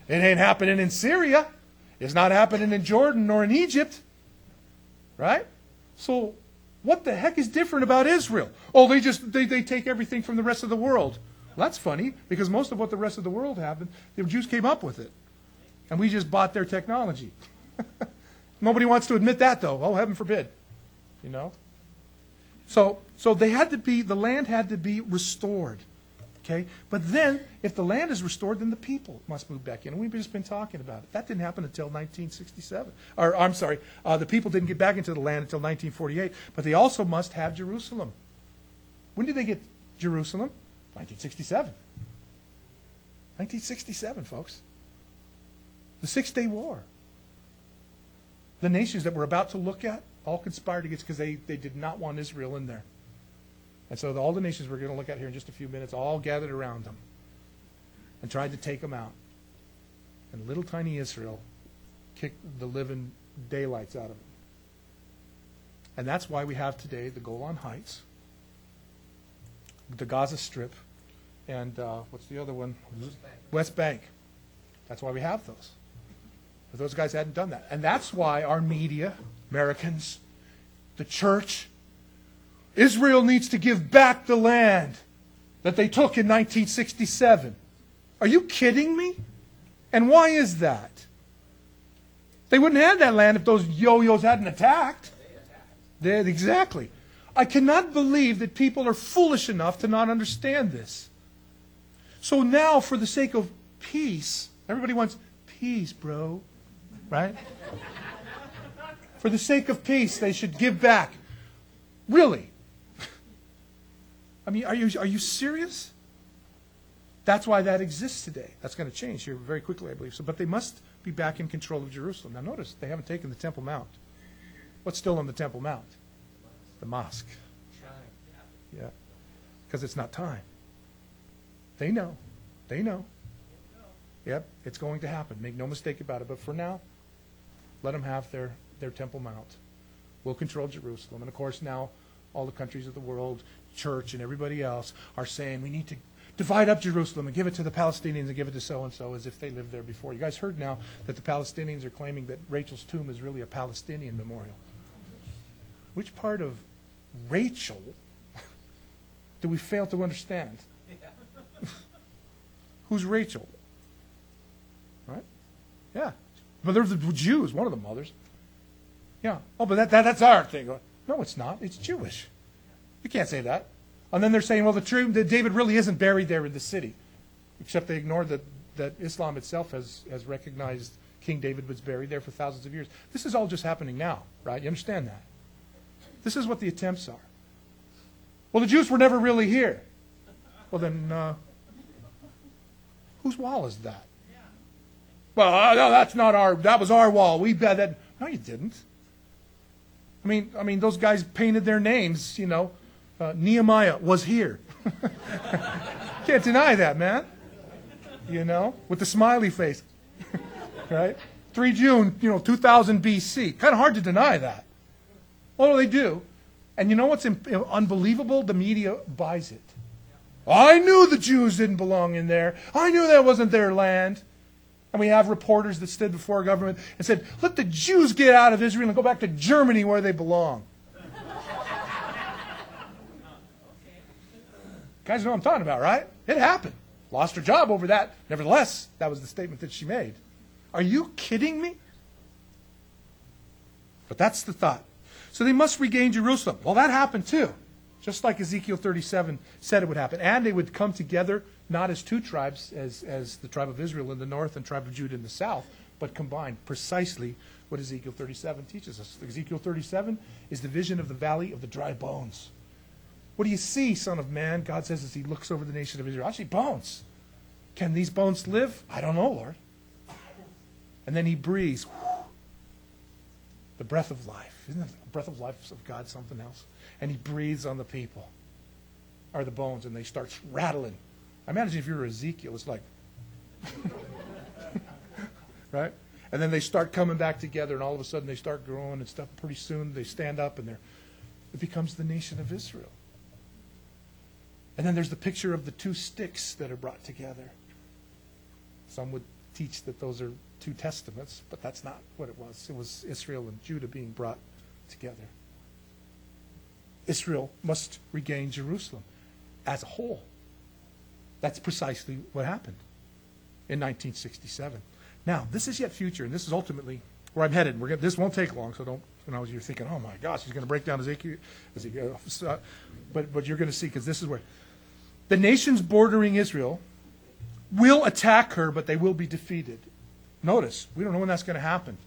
It ain't happening in Syria. It's not happening in Jordan nor in Egypt. Right? So what the heck is different about Israel? Oh, they just they, they take everything from the rest of the world. Well, that's funny, because most of what the rest of the world happened, the Jews came up with it. And we just bought their technology. Nobody wants to admit that, though. Oh, heaven forbid. You know? So, so they had to be, the land had to be restored. Okay? But then, if the land is restored, then the people must move back in. And we've just been talking about it. That didn't happen until nineteen sixty-seven. Or, I'm sorry, uh, the people didn't get back into the land until nineteen forty-eight. But they also must have Jerusalem. When did they get Jerusalem? nineteen sixty-seven. nineteen sixty-seven, folks. The Six-Day War. The nations that we're about to look at all conspired against, because they, they did not want Israel in there. And so the, all the nations we're going to look at here in just a few minutes all gathered around them and tried to take them out. And little tiny Israel kicked the living daylights out of them. And that's why we have today the Golan Heights, the Gaza Strip, and uh, what's the other one? West Bank. West Bank. That's why we have those. But those guys hadn't done that. And that's why our media, Americans, the church, Israel needs to give back the land that they took in nineteen sixty-seven. Are you kidding me? And why is that? They wouldn't have that land if those yo-yos hadn't attacked. They, exactly. I cannot believe that people are foolish enough to not understand this. So now, for the sake of peace, everybody wants peace, bro. Right? For the sake of peace, they should give back. Really? I mean, are you, are you serious? That's why that exists today. That's going to change here very quickly, I believe. So, but they must be back in control of Jerusalem. Now notice, they haven't taken the Temple Mount. What's still on the Temple Mount? The mosque. Yeah. Because it's not time. They know. They know. Yep, it's going to happen. Make no mistake about it. But for now, let them have their, their Temple Mount. We'll control Jerusalem. And of course now, all the countries of the world, church and everybody else, are saying we need to divide up Jerusalem and give it to the Palestinians and give it to so-and-so as if they lived there before. You guys heard now that the Palestinians are claiming that Rachel's tomb is really a Palestinian memorial. Which part of Rachel do we fail to understand? Who's Rachel? Right? Yeah. But there's the Jews, one of the mothers. Yeah. Oh, but that, that that's our thing. No, it's not. It's Jewish. You can't say that. And then they're saying, well, the true that David really isn't buried there in the city. Except they ignored that, that Islam itself has, has recognized King David was buried there for thousands of years. This is all just happening now, right? You understand that? This is what the attempts are. Well, the Jews were never really here. Well, then, uh, whose wall is that? Well, uh, no, that's not our, that was our wall. We bet that. No, you didn't. I mean, I mean, those guys painted their names, you know. Uh, Nehemiah was here. Can't deny that, man. You know, with the smiley face. Right? three June, you know, two thousand B C. Kind of hard to deny that. Well, they do. And you know what's unbelievable? The media buys it. I knew the Jews didn't belong in there. I knew that wasn't their land. And we have reporters that stood before government and said, let the Jews get out of Israel and go back to Germany where they belong. Guys know what I'm talking about, right? It happened. Lost her job over that. Nevertheless, that was the statement that she made. Are you kidding me? But that's the thought. So they must regain Jerusalem. Well, that happened too. Just like Ezekiel thirty-seven said it would happen. And they would come together, not as two tribes, as, as the tribe of Israel in the north and tribe of Judah in the south, but combined. Precisely what Ezekiel thirty-seven teaches us. Ezekiel thirty-seven is the vision of the valley of the dry bones. What do you see, Son of Man? God says as he looks over the nation of Israel. I see bones. Can these bones live? I don't know, Lord. And then he breathes. Whew, the breath of life. Isn't the breath of life of God something else? And he breathes on the people, or the bones, and they start rattling. I imagine if you're Ezekiel, it's like, right? And then they start coming back together, and all of a sudden they start growing and stuff. Pretty soon they stand up, and they're, it becomes the nation of Israel. And then there's the picture of the two sticks that are brought together. Some would teach that those are two testaments, but that's not what it was. It was Israel and Judah being brought together. Israel must regain Jerusalem as a whole. That's precisely what happened in nineteen sixty-seven. Now, this is yet future, and this is ultimately where I'm headed. We're gonna, this won't take long, so don't, you know, you're thinking, oh my gosh, he's going to break down Ezekiel. Ezekiel uh, but, but you're going to see, because this is where the nations bordering Israel will attack her, but they will be defeated. Notice, we don't know when that's going to happen.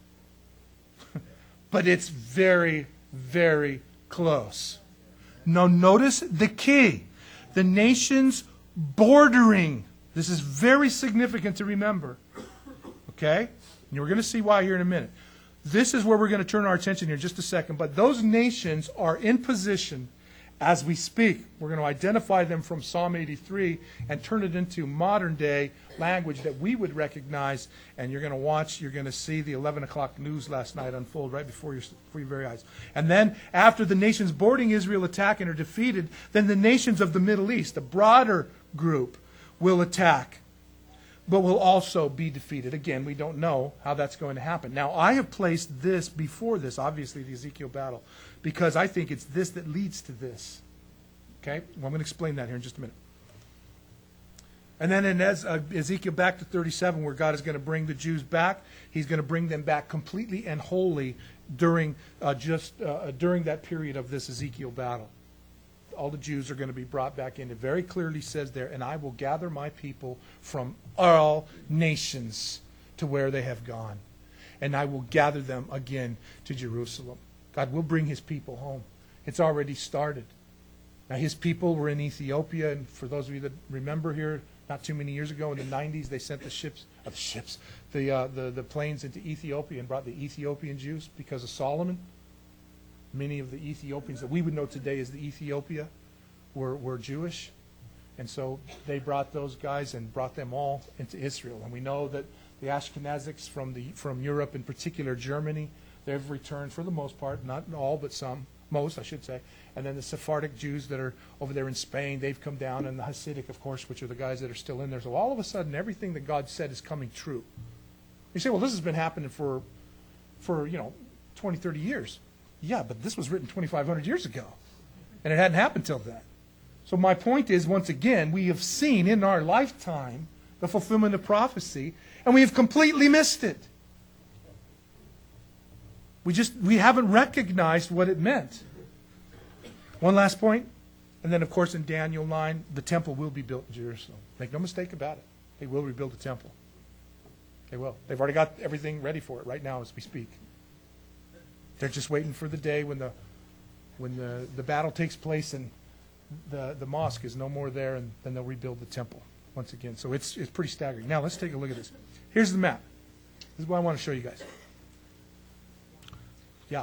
But it's very, very close. Now, notice the key. The nations bordering. This is very significant to remember. Okay? And you're going to see why here in a minute. This is where we're going to turn our attention here in just a second. But those nations are in position as we speak. We're going to identify them from Psalm eighty-three and turn it into modern day language that we would recognize. And you're going to watch, you're going to see the eleven o'clock news last night unfold right before your, before your very eyes. And then after the nations bordering Israel attack and are defeated, then the nations of the Middle East, the broader group, will attack, but will also be defeated. Again, we don't know how that's going to happen. Now, I have placed this before this, obviously, the Ezekiel battle, because I think it's this that leads to this. Okay? Well, I'm going to explain that here in just a minute. And then in Ez- uh, Ezekiel back to thirty-seven, where God is going to bring the Jews back, he's going to bring them back completely and wholly during uh, just uh, during that period of this Ezekiel battle. All the Jews are going to be brought back in. It very clearly says there, and I will gather my people from all nations to where they have gone. And I will gather them again to Jerusalem. God will bring his people home. It's already started. Now, his people were in Ethiopia, and for those of you that remember here, not too many years ago in the nineties, they sent the ships, uh, the ships, the, uh, the, the planes into Ethiopia and brought the Ethiopian Jews because of Solomon. Many of the Ethiopians that we would know today as the Ethiopia were, were Jewish. And so they brought those guys and brought them all into Israel. And we know that the Ashkenazics from, the, from Europe, in particular Germany, they've returned for the most part, not all, but some, most I should say. And then the Sephardic Jews that are over there in Spain, they've come down. And the Hasidic, of course, which are the guys that are still in there. So all of a sudden, everything that God said is coming true. You say, well, this has been happening for, for you know, twenty, thirty years. Yeah, but this was written twenty-five hundred years ago, and it hadn't happened till then. So my point is, once again, we have seen in our lifetime the fulfillment of prophecy, and we have completely missed it. We just, we haven't recognized what it meant. One last point, and then, of course, in Daniel nine, the temple will be built in Jerusalem. Make no mistake about it. They will rebuild the temple. They will. They've already got everything ready for it right now as we speak. They're just waiting for the day when the when the, the battle takes place and the, the mosque is no more there, and then they'll rebuild the temple once again. So it's it's pretty staggering. Now let's take a look at this. Here's the map. This is what I want to show you guys. Yeah.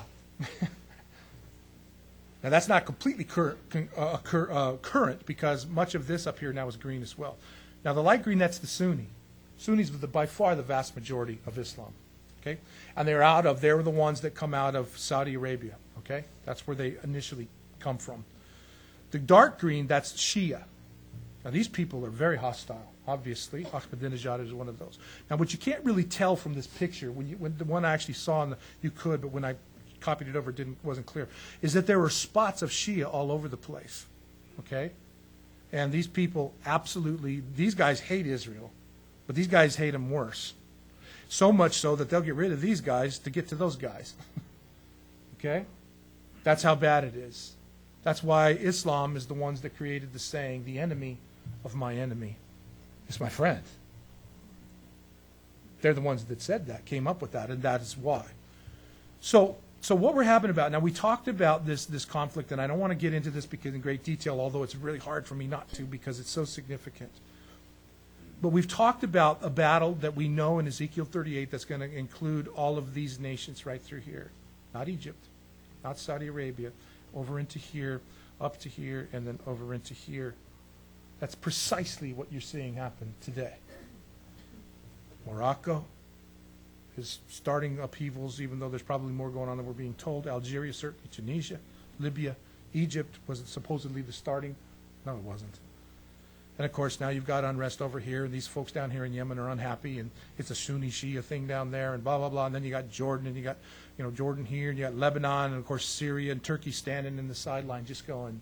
Now that's not completely cur- uh, cur- uh, current, because much of this up here now is green as well. Now the light green, that's the Sunni. Sunnis are the, by far the vast majority of Islam. Okay? And they're out of, they're the ones that come out of Saudi Arabia. Okay? That's where they initially come from. The dark green, that's Shia. Now these people are very hostile, obviously. Ahmadinejad is one of those. Now what you can't really tell from this picture, when, you, when the one I actually saw, in the, you could, but when I copied it over, it didn't, wasn't clear, is that there were spots of Shia all over the place. Okay? And these people absolutely, these guys hate Israel, but these guys hate them worse. So much so that they'll get rid of these guys to get to those guys. Okay? That's how bad it is. That's why Islam is the ones that created the saying, the enemy of my enemy is my friend. They're the ones that said that, came up with that, and that is why. So, so what we're having about, now we talked about this, this conflict, and I don't want to get into this because in great detail, although it's really hard for me not to because it's so significant. But we've talked about a battle that we know in Ezekiel thirty-eight that's going to include all of these nations right through here. Not Egypt, not Saudi Arabia, over into here, up to here, and then over into here. That's precisely what you're seeing happen today. Morocco is starting upheavals, even though there's probably more going on than we're being told. Algeria, certainly Tunisia, Libya, Egypt was supposedly the starting. No, it wasn't. And of course, now you've got unrest over here, and these folks down here in Yemen are unhappy, and it's a Sunni Shia thing down there, and blah, blah, blah. And then you got Jordan, and you got, you know, Jordan here, and you got Lebanon, and of course Syria and Turkey standing in the sideline just going,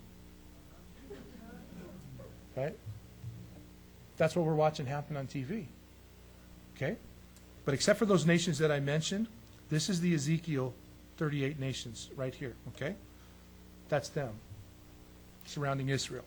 right? That's what we're watching happen on T V. Okay? But except for those nations that I mentioned, this is the Ezekiel thirty-eight nations right here, okay? That's them surrounding Israel.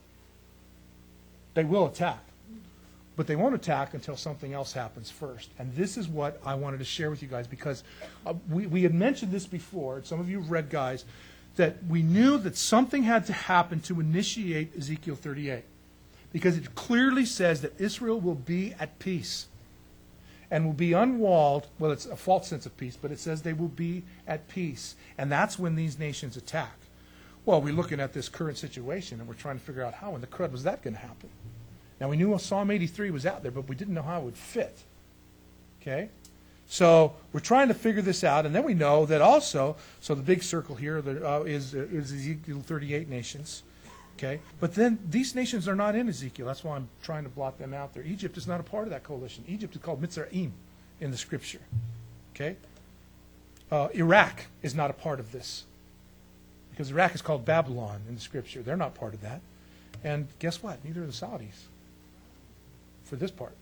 They will attack, but they won't attack until something else happens first. And this is what I wanted to share with you guys, because uh, we, we had mentioned this before. Some of you have read, guys, that we knew that something had to happen to initiate Ezekiel thirty-eight, because it clearly says that Israel will be at peace and will be unwalled. Well, it's a false sense of peace, but it says they will be at peace. And that's when these nations attack. Well, we're looking at this current situation, and we're trying to figure out how in the crud was that going to happen. Now, we knew Psalm eighty-three was out there, but we didn't know how it would fit. Okay? So we're trying to figure this out, and then we know that also, so the big circle here the, uh, is, uh, is Ezekiel thirty-eight nations. Okay? But then these nations are not in Ezekiel. That's why I'm trying to blot them out there. Egypt is not a part of that coalition. Egypt is called Mitzrayim in the Scripture. Okay? Uh, Iraq is not a part of this, because Iraq is called Babylon in the Scripture. They're not part of that. And guess what? Neither are the Saudis for this part.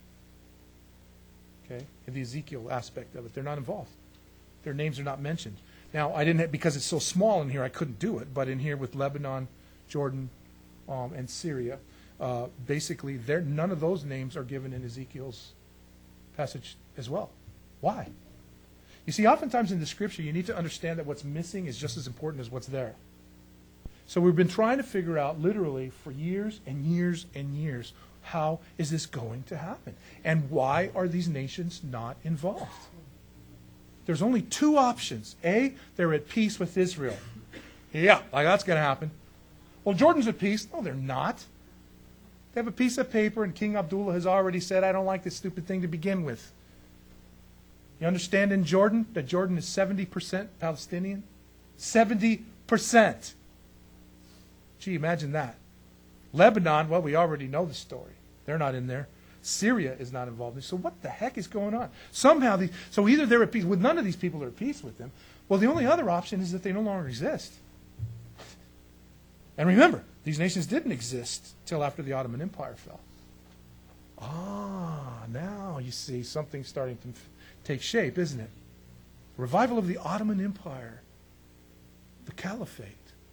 Okay? In the Ezekiel aspect of it. They're not involved. Their names are not mentioned. Now, I didn't have, because it's so small in here, I couldn't do it. But in here with Lebanon, Jordan, um, and Syria, uh, basically, they're, none of those names are given in Ezekiel's passage as well. Why? You see, oftentimes in the Scripture, you need to understand that what's missing is just as important as what's there. So we've been trying to figure out, literally, for years and years and years, how is this going to happen? And why are these nations not involved? There's only two options. A, they're at peace with Israel. Yeah, like that's going to happen. Well, Jordan's at peace. No, they're not. They have a piece of paper, and King Abdullah has already said, I don't like this stupid thing to begin with. You understand in Jordan that Jordan is seventy percent Palestinian? seventy percent. Gee, imagine that. Lebanon, well, we already know the story. They're not in there. Syria is not involved in it. So what the heck is going on? Somehow, these, so either they're at peace, with none of these people are at peace with them. Well, the only other option is that they no longer exist. And remember, these nations didn't exist till after the Ottoman Empire fell. Ah, now you see something starting to take shape, isn't it? Revival of the Ottoman Empire, the Caliphate.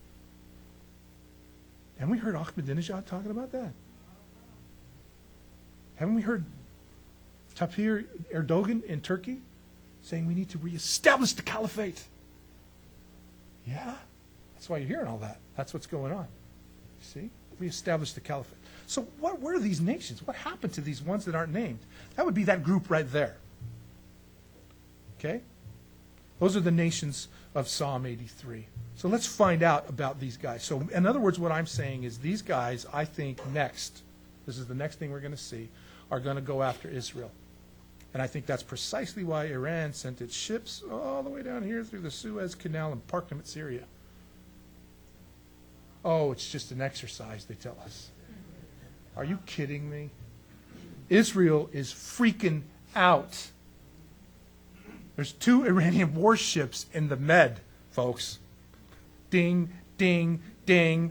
Haven't we heard Ahmadinejad talking about that? Haven't we heard Tayyip Erdogan in Turkey saying we need to reestablish the Caliphate? Yeah, that's why you're hearing all that. That's what's going on. See? Reestablish the Caliphate. So what were these nations? What happened to these ones that aren't named? That would be that group right there. Okay? Those are the nations of Psalm eighty-three. So let's find out about these guys. So in other words, what I'm saying is these guys, I think next, this is the next thing we're going to see, are going to go after Israel. And I think that's precisely why Iran sent its ships all the way down here through the Suez Canal and parked them at Syria. Oh, it's just an exercise, they tell us. Are you kidding me? Israel is freaking out. There's two Iranian warships in the Med, folks. Ding, ding, ding.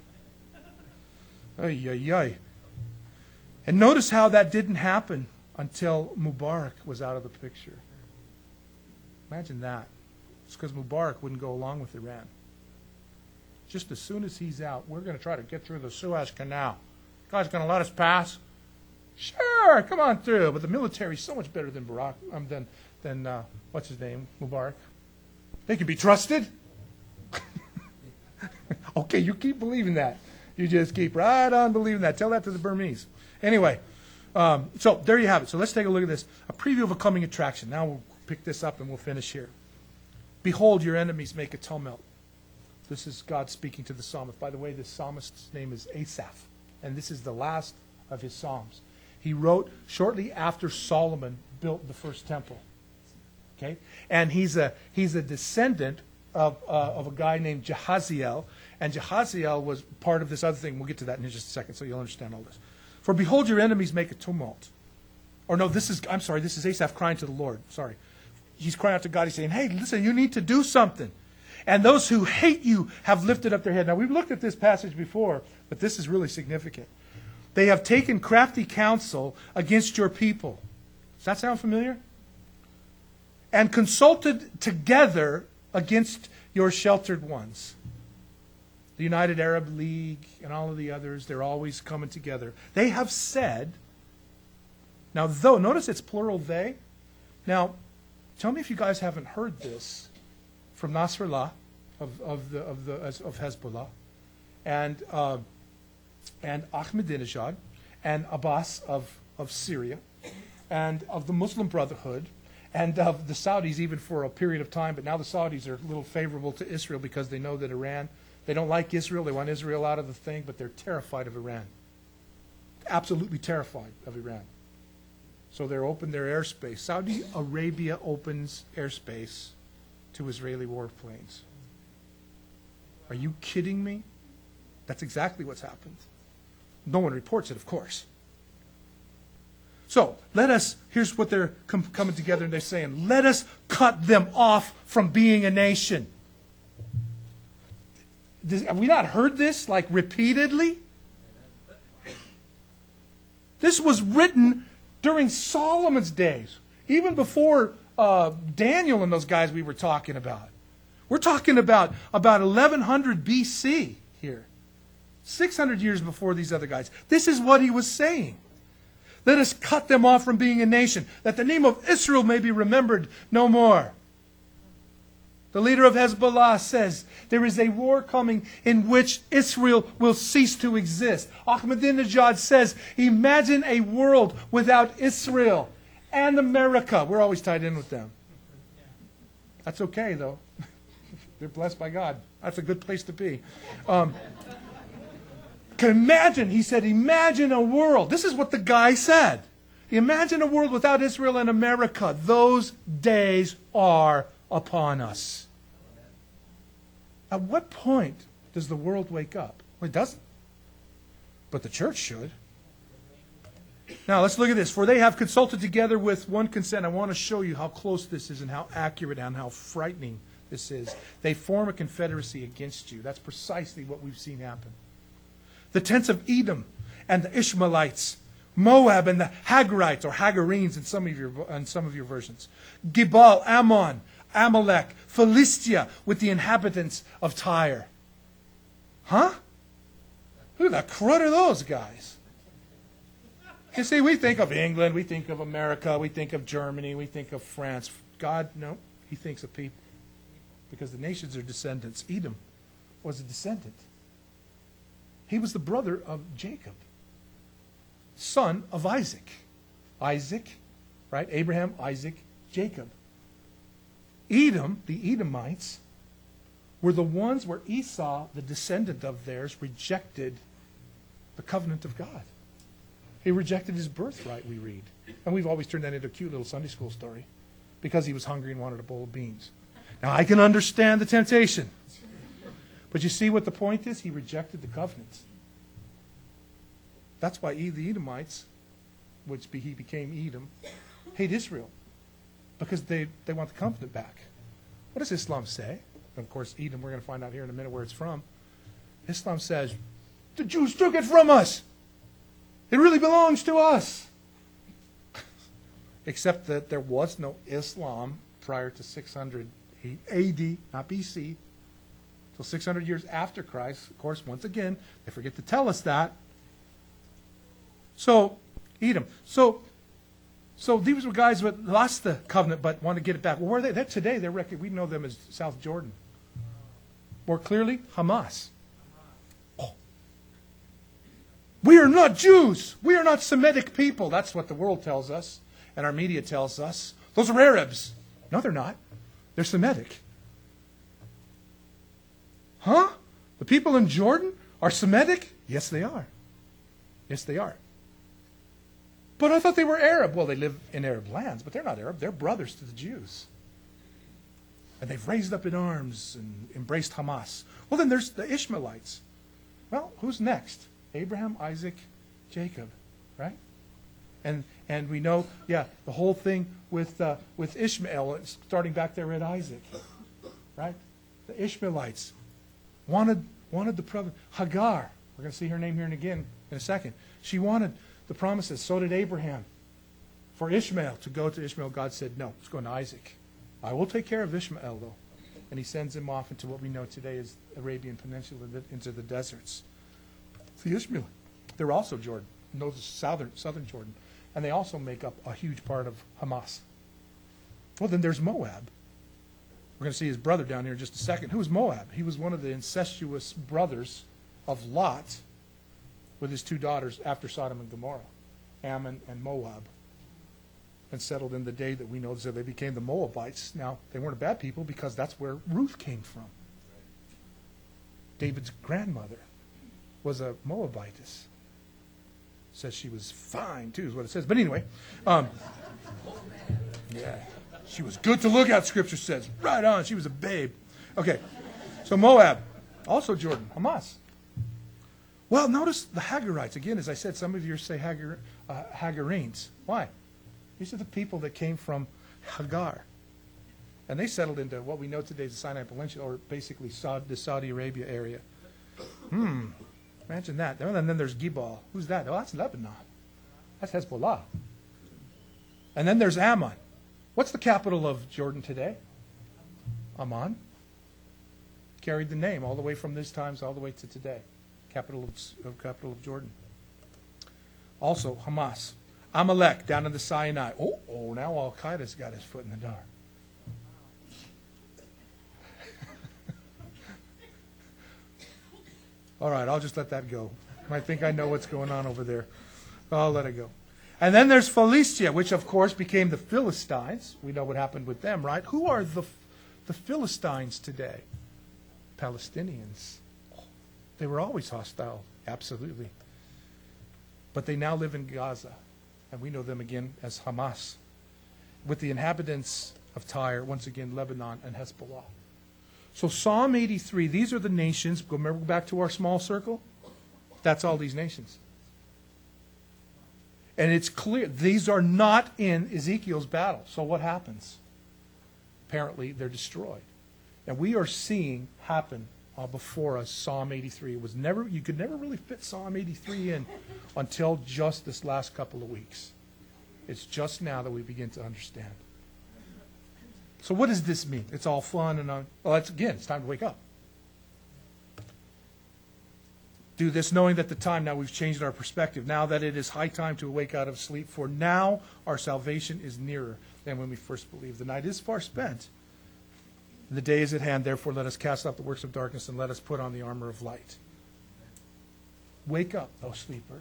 Ay, ay, ay. And notice how that didn't happen until Mubarak was out of the picture. Imagine that. It's because Mubarak wouldn't go along with Iran. Just as soon as he's out, we're going to try to get through the Suez Canal. You guys going to let us pass? Sure, come on through. But the military's so much better than Barack, um, than, than uh, what's his name, Mubarak. They can be trusted. Okay, you keep believing that. You just keep right on believing that. Tell that to the Burmese. Anyway, um, so there you have it. So let's take a look at this. A preview of a coming attraction. Now we'll pick this up and we'll finish here. Behold, your enemies make a tumult. This is God speaking to the psalmist. By the way, this psalmist's name is Asaph, and this is the last of his psalms. He wrote shortly after Solomon built the first temple. Okay, and he's a he's a descendant of uh, of a guy named Jehaziel, and Jehaziel was part of this other thing. We'll get to that in just a second, so you'll understand all this. For behold, your enemies make a tumult. Or no, this is, I'm sorry, this is Asaph crying to the Lord. Sorry. He's crying out to God. He's saying, hey, listen, you need to do something. And those who hate you have lifted up their head. Now, we've looked at this passage before, but this is really significant. They have taken crafty counsel against your people. Does that sound familiar? And consulted together against your sheltered ones. The United Arab League and all of the others, they're always coming together. They have said, now though, notice it's plural they. Now, tell me if you guys haven't heard this from Nasrallah of, of, the, of, the, of Hezbollah and, uh, and Ahmadinejad and Abbas of, of Syria and of the Muslim Brotherhood and of the Saudis even for a period of time, but now the Saudis are a little favorable to Israel because they know that Iran, they don't like Israel, they want Israel out of the thing, but they're terrified of Iran. Absolutely terrified of Iran. So they're open their airspace. Saudi Arabia opens airspace to Israeli warplanes. Are you kidding me? That's exactly what's happened. No one reports it, of course. So, let us, here's what they're com- coming together and they're saying, let us cut them off from being a nation. This, have we not heard this, like, repeatedly? This was written during Solomon's days, even before uh, Daniel and those guys we were talking about. We're talking about, about eleven hundred B C here. six hundred years before these other guys. This is what he was saying. Let us cut them off from being a nation, that the name of Israel may be remembered no more. The leader of Hezbollah says there is a war coming in which Israel will cease to exist. Ahmadinejad says, imagine a world without Israel and America. We're always tied in with them. That's okay, though. They're blessed by God. That's a good place to be. Um, can imagine, he said, imagine a world. This is what the guy said. Imagine a world without Israel and America. Those days are upon us. At what point does the world wake up? Well, it doesn't. But the church should. Now, let's look at this. For they have consulted together with one consent. I want to show you how close this is and how accurate and how frightening this is. They form a confederacy against you. That's precisely what we've seen happen. The tents of Edom and the Ishmaelites, Moab and the Hagarites, or Hagarenes in some of your, in some of your versions, Gibal, Ammon, Amalek, Philistia, with the inhabitants of Tyre. Huh? Who the crud are those guys? You see, we think of England, we think of America, we think of Germany, we think of France. God, no, he thinks of people. Because the nations are descendants. Edom was a descendant. He was the brother of Jacob, son of Isaac. Isaac, right? Abraham, Isaac, Jacob. Edom, the Edomites, were the ones where Esau, the descendant of theirs, rejected the covenant of God. He rejected his birthright, we read. And we've always turned that into a cute little Sunday school story because he was hungry and wanted a bowl of beans. Now, I can understand the temptation. But you see what the point is? He rejected the covenant. That's why the Edomites, which he became Edom, hate Israel. Because they, they want the covenant back. What does Islam say? And of course, Edom, we're going to find out here in a minute where it's from. Islam says, the Jews took it from us. It really belongs to us. Except that there was no Islam prior to six hundred A D, not B C. So six hundred years after Christ. Of course, once again, they forget to tell us that. So, Edom. So, so these were guys who had lost the covenant but want to get it back. Well, where are they? They're today, they're rec- we know them as South Jordan. More clearly, Hamas. Oh. We are not Jews. We are not Semitic people. That's what the world tells us, and our media tells us. Those are Arabs. No, they're not. They're Semitic. Huh? The people in Jordan are Semitic? Yes, they are. Yes, they are. But I thought they were Arab. Well, they live in Arab lands, but they're not Arab. They're brothers to the Jews. And they've raised up in arms and embraced Hamas. Well, then there's the Ishmaelites. Well, who's next? Abraham, Isaac, Jacob. right? And and we know, yeah, the whole thing with uh, with Ishmael, starting back there at Isaac, right? The Ishmaelites wanted wanted the promise. Hagar, we're going to see her name here and again in a second. She wanted the promises. So did Abraham. For Ishmael to go to Ishmael, God said, no, it's going to Isaac. I will take care of Ishmael, though. And he sends him off into what we know today as Arabian Peninsula, into the deserts. The Ishmael, they're also Jordan, those southern southern Jordan, and they also make up a huge part of Hamas. Well, then there's Moab. We're going to see his brother down here in just a second. Who was Moab? He was one of the incestuous brothers of Lot with his two daughters after Sodom and Gomorrah, Ammon and Moab, and settled in the day that we know, so they became the Moabites. Now, they weren't a bad people because that's where Ruth came from. David's grandmother was a Moabitess. Says she was fine, too, is what it says. But anyway, um, yeah, she was good to look at, Scripture says. Right on, she was a babe. Okay, so Moab, also Jordan, Hamas. Well, notice the Hagarites. Again, as I said, some of you say Hagar, uh, Hagarenes. Why? These are the people that came from Hagar. And they settled into what we know today as the Sinai Peninsula, or basically Saudi, the Saudi Arabia area. Hmm. Imagine that. And then there's Gibal. Who's that? Oh, that's Lebanon. That's Hezbollah. And then there's Ammon. What's the capital of Jordan today? Amman. Carried the name all the way from these times all the way to today. Capital of, of capital of Jordan. Also, Hamas. Amalek down in the Sinai. Oh, oh, now Al-Qaeda's got his foot in the door. All right, I'll just let that go. I think I know what's going on over there. I'll let it go. And then there's Philistia, which of course became the Philistines. We know what happened with them, right? Who are the, the Philistines today? Palestinians. They were always hostile, absolutely. But they now live in Gaza. And we know them again as Hamas, with the inhabitants of Tyre, once again Lebanon and Hezbollah. So Psalm eighty-three, these are the nations. Remember back to our small circle? That's all these nations. And it's clear, these are not in Ezekiel's battle. So what happens? Apparently they're destroyed. And we are seeing happen uh, before us Psalm eighty-three. It was never, you could never really fit Psalm eighty-three in until just this last couple of weeks. It's just now that we begin to understand. So what does this mean? It's all fun and on. Well, it's, again, it's time to wake up. Do this knowing that the time, now we've changed our perspective. Now that it is high time to awake out of sleep, for now our salvation is nearer than when we first believed. The night is far spent. The day is at hand. Therefore, let us cast off the works of darkness and let us put on the armor of light. Wake up, O sleeper.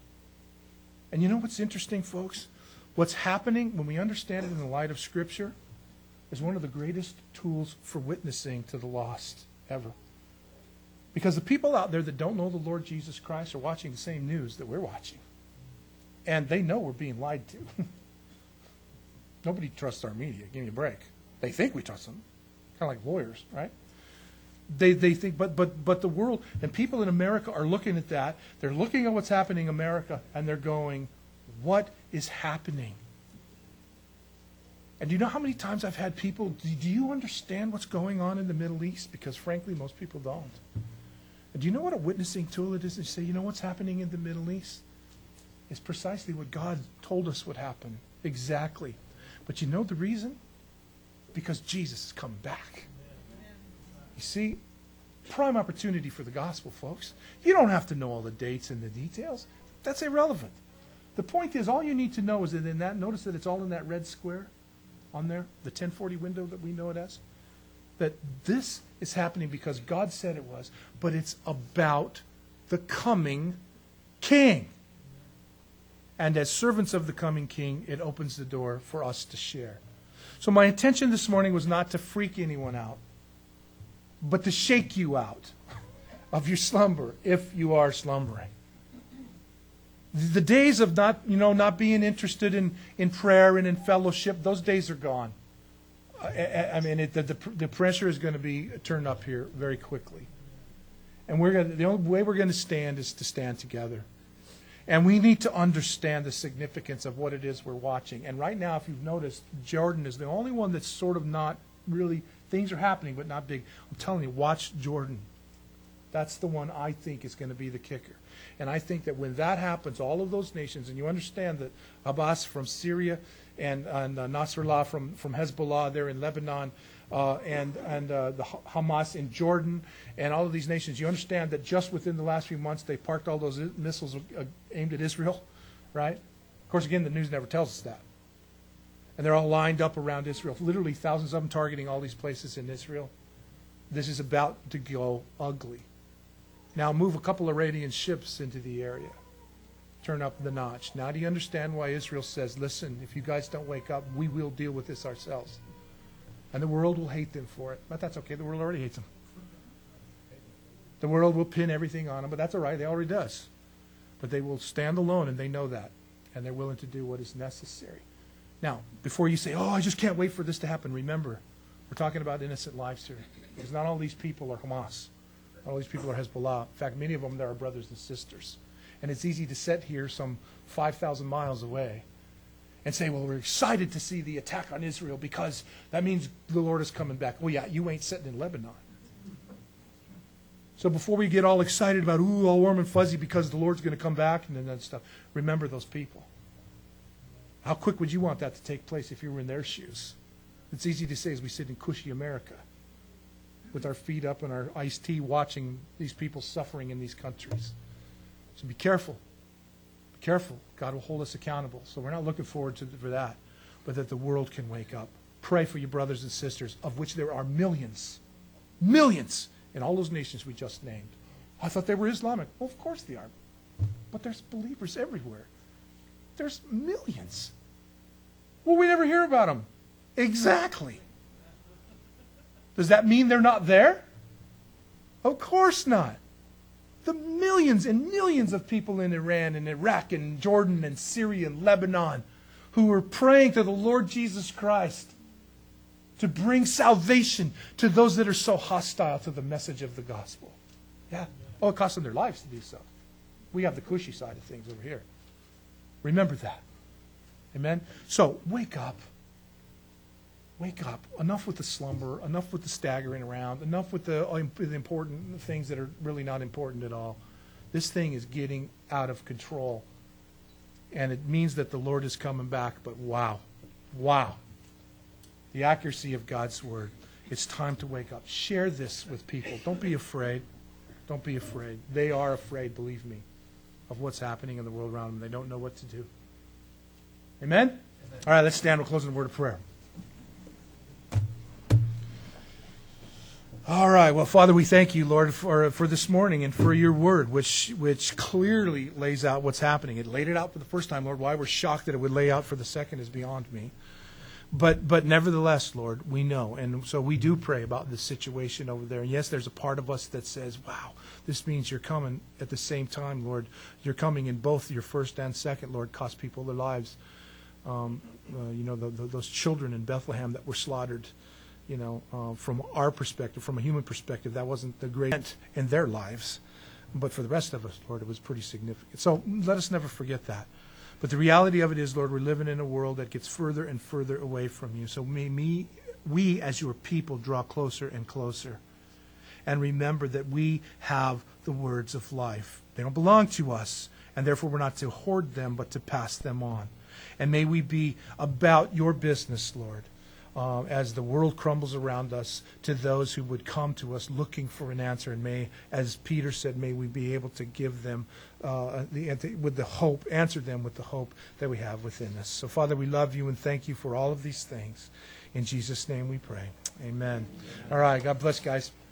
And you know what's interesting, folks? What's happening when we understand it in the light of Scripture is one of the greatest tools for witnessing to the lost ever. Because the people out there that don't know the Lord Jesus Christ are watching the same news that we're watching. And they know we're being lied to. Nobody trusts our media. Give me a break. They think we trust them. Kind of like lawyers, right? They they think, but but but the world and people in America are looking at that. They're looking at what's happening in America, and they're going, what is happening? And do you know how many times I've had people, do, do you understand what's going on in the Middle East? Because frankly, most people don't. And do you know what a witnessing tool it is to say, you know what's happening in the Middle East? It's precisely what God told us would happen. Exactly. But you know the reason? Because Jesus is coming back. You see, prime opportunity for the gospel, folks. You don't have to know all the dates and the details. That's irrelevant. The point is, all you need to know is that in that, notice that it's all in that red square on there, the ten forty window that we know it as, that this is happening because God said it was, but it's about the coming King. And as servants of the coming King, it opens the door for us to share. So my intention this morning was not to freak anyone out, but to shake you out of your slumber, if you are slumbering. The days of not, you know, not being interested in, in prayer and in fellowship, those days are gone. I, I mean, it, the, the the pressure is going to be turned up here very quickly, and we're going. The only way we're going to stand is to stand together. And we need to understand the significance of what it is we're watching. And right now, if you've noticed, Jordan is the only one that's sort of not really, things are happening, but not big. I'm telling you, watch Jordan. That's the one I think is going to be the kicker. And I think that when that happens, all of those nations, and you understand that Abbas from Syria and, and uh, Nasrallah from, from Hezbollah there in Lebanon, uh, and, and uh, the Hamas in Jordan, and all of these nations, you understand that just within the last few months, they parked all those missiles uh, aimed at Israel, right? Of course, again, the news never tells us that. And they're all lined up around Israel, literally thousands of them targeting all these places in Israel. This is about to go ugly. Now move a couple of Iranian ships into the area. Turn up the notch. Now do you understand why Israel says, listen, if you guys don't wake up, we will deal with this ourselves. And the world will hate them for it. But that's okay. The world already hates them. The world will pin everything on them, but that's all right. They already does. But they will stand alone, and they know that. And they're willing to do what is necessary. Now, before you say, oh, I just can't wait for this to happen, remember, we're talking about innocent lives here. Because not all these people are Hamas. Not all these people are Hezbollah. In fact, many of them, they're our brothers and sisters. And it's easy to sit here some five thousand miles away and say, well, we're excited to see the attack on Israel because that means the Lord is coming back. Well, yeah, you ain't sitting in Lebanon. So before we get all excited about, ooh, all warm and fuzzy because the Lord's going to come back and then that stuff, remember those people. How quick would you want that to take place if you were in their shoes? It's easy to say as we sit in cushy America with our feet up and our iced tea watching these people suffering in these countries. So be careful. Be careful. God will hold us accountable. So we're not looking forward to for that, but that the world can wake up. Pray for your brothers and sisters, of which there are millions, millions in all those nations we just named. I thought they were Islamic. Well, of course they are. But there's believers everywhere. There's millions. Well, we never hear about them. Exactly. Does that mean they're not there? Of course not. The millions and millions of people in Iran and Iraq and Jordan and Syria and Lebanon who are praying to the Lord Jesus Christ to bring salvation to those that are so hostile to the message of the gospel. Yeah. Oh, it cost them their lives to do so. We have the cushy side of things over here. Remember that. Amen? So, wake up. Wake up. Enough with the slumber. Enough with the staggering around. Enough with the, uh, the important things that are really not important at all. This thing is getting out of control. And it means that the Lord is coming back. But wow. Wow. The accuracy of God's word. It's time to wake up. Share this with people. Don't be afraid. Don't be afraid. They are afraid, believe me, of what's happening in the world around them. They don't know what to do. Amen? Amen. All right, let's stand. We'll close in a word of prayer. All right. Well, Father, we thank you, Lord, for for this morning and for your word, which which clearly lays out what's happening. It laid it out for the first time, Lord. Why we're shocked that it would lay out for the second is beyond me. But but nevertheless, Lord, we know. And so we do pray about this situation over there. And yes, there's a part of us that says, wow, this means you're coming at the same time, Lord. You're coming in both your first and second, Lord, cost people their lives. Um, uh, you know, the, the, those children in Bethlehem that were slaughtered, you know, uh, from our perspective, from a human perspective, that wasn't the great event in their lives. But for the rest of us, Lord, it was pretty significant. So let us never forget that. But the reality of it is, Lord, we're living in a world that gets further and further away from you. So may me, we as your people draw closer and closer. And remember that we have the words of life. They don't belong to us, and therefore we're not to hoard them, but to pass them on. And may we be about your business, Lord, uh, as the world crumbles around us, to those who would come to us looking for an answer. And may, as Peter said, may we be able to give them uh, the, with the hope, answer them with the hope that we have within us. So, Father, we love you and thank you for all of these things. In Jesus' name we pray. Amen. All right. God bless, guys.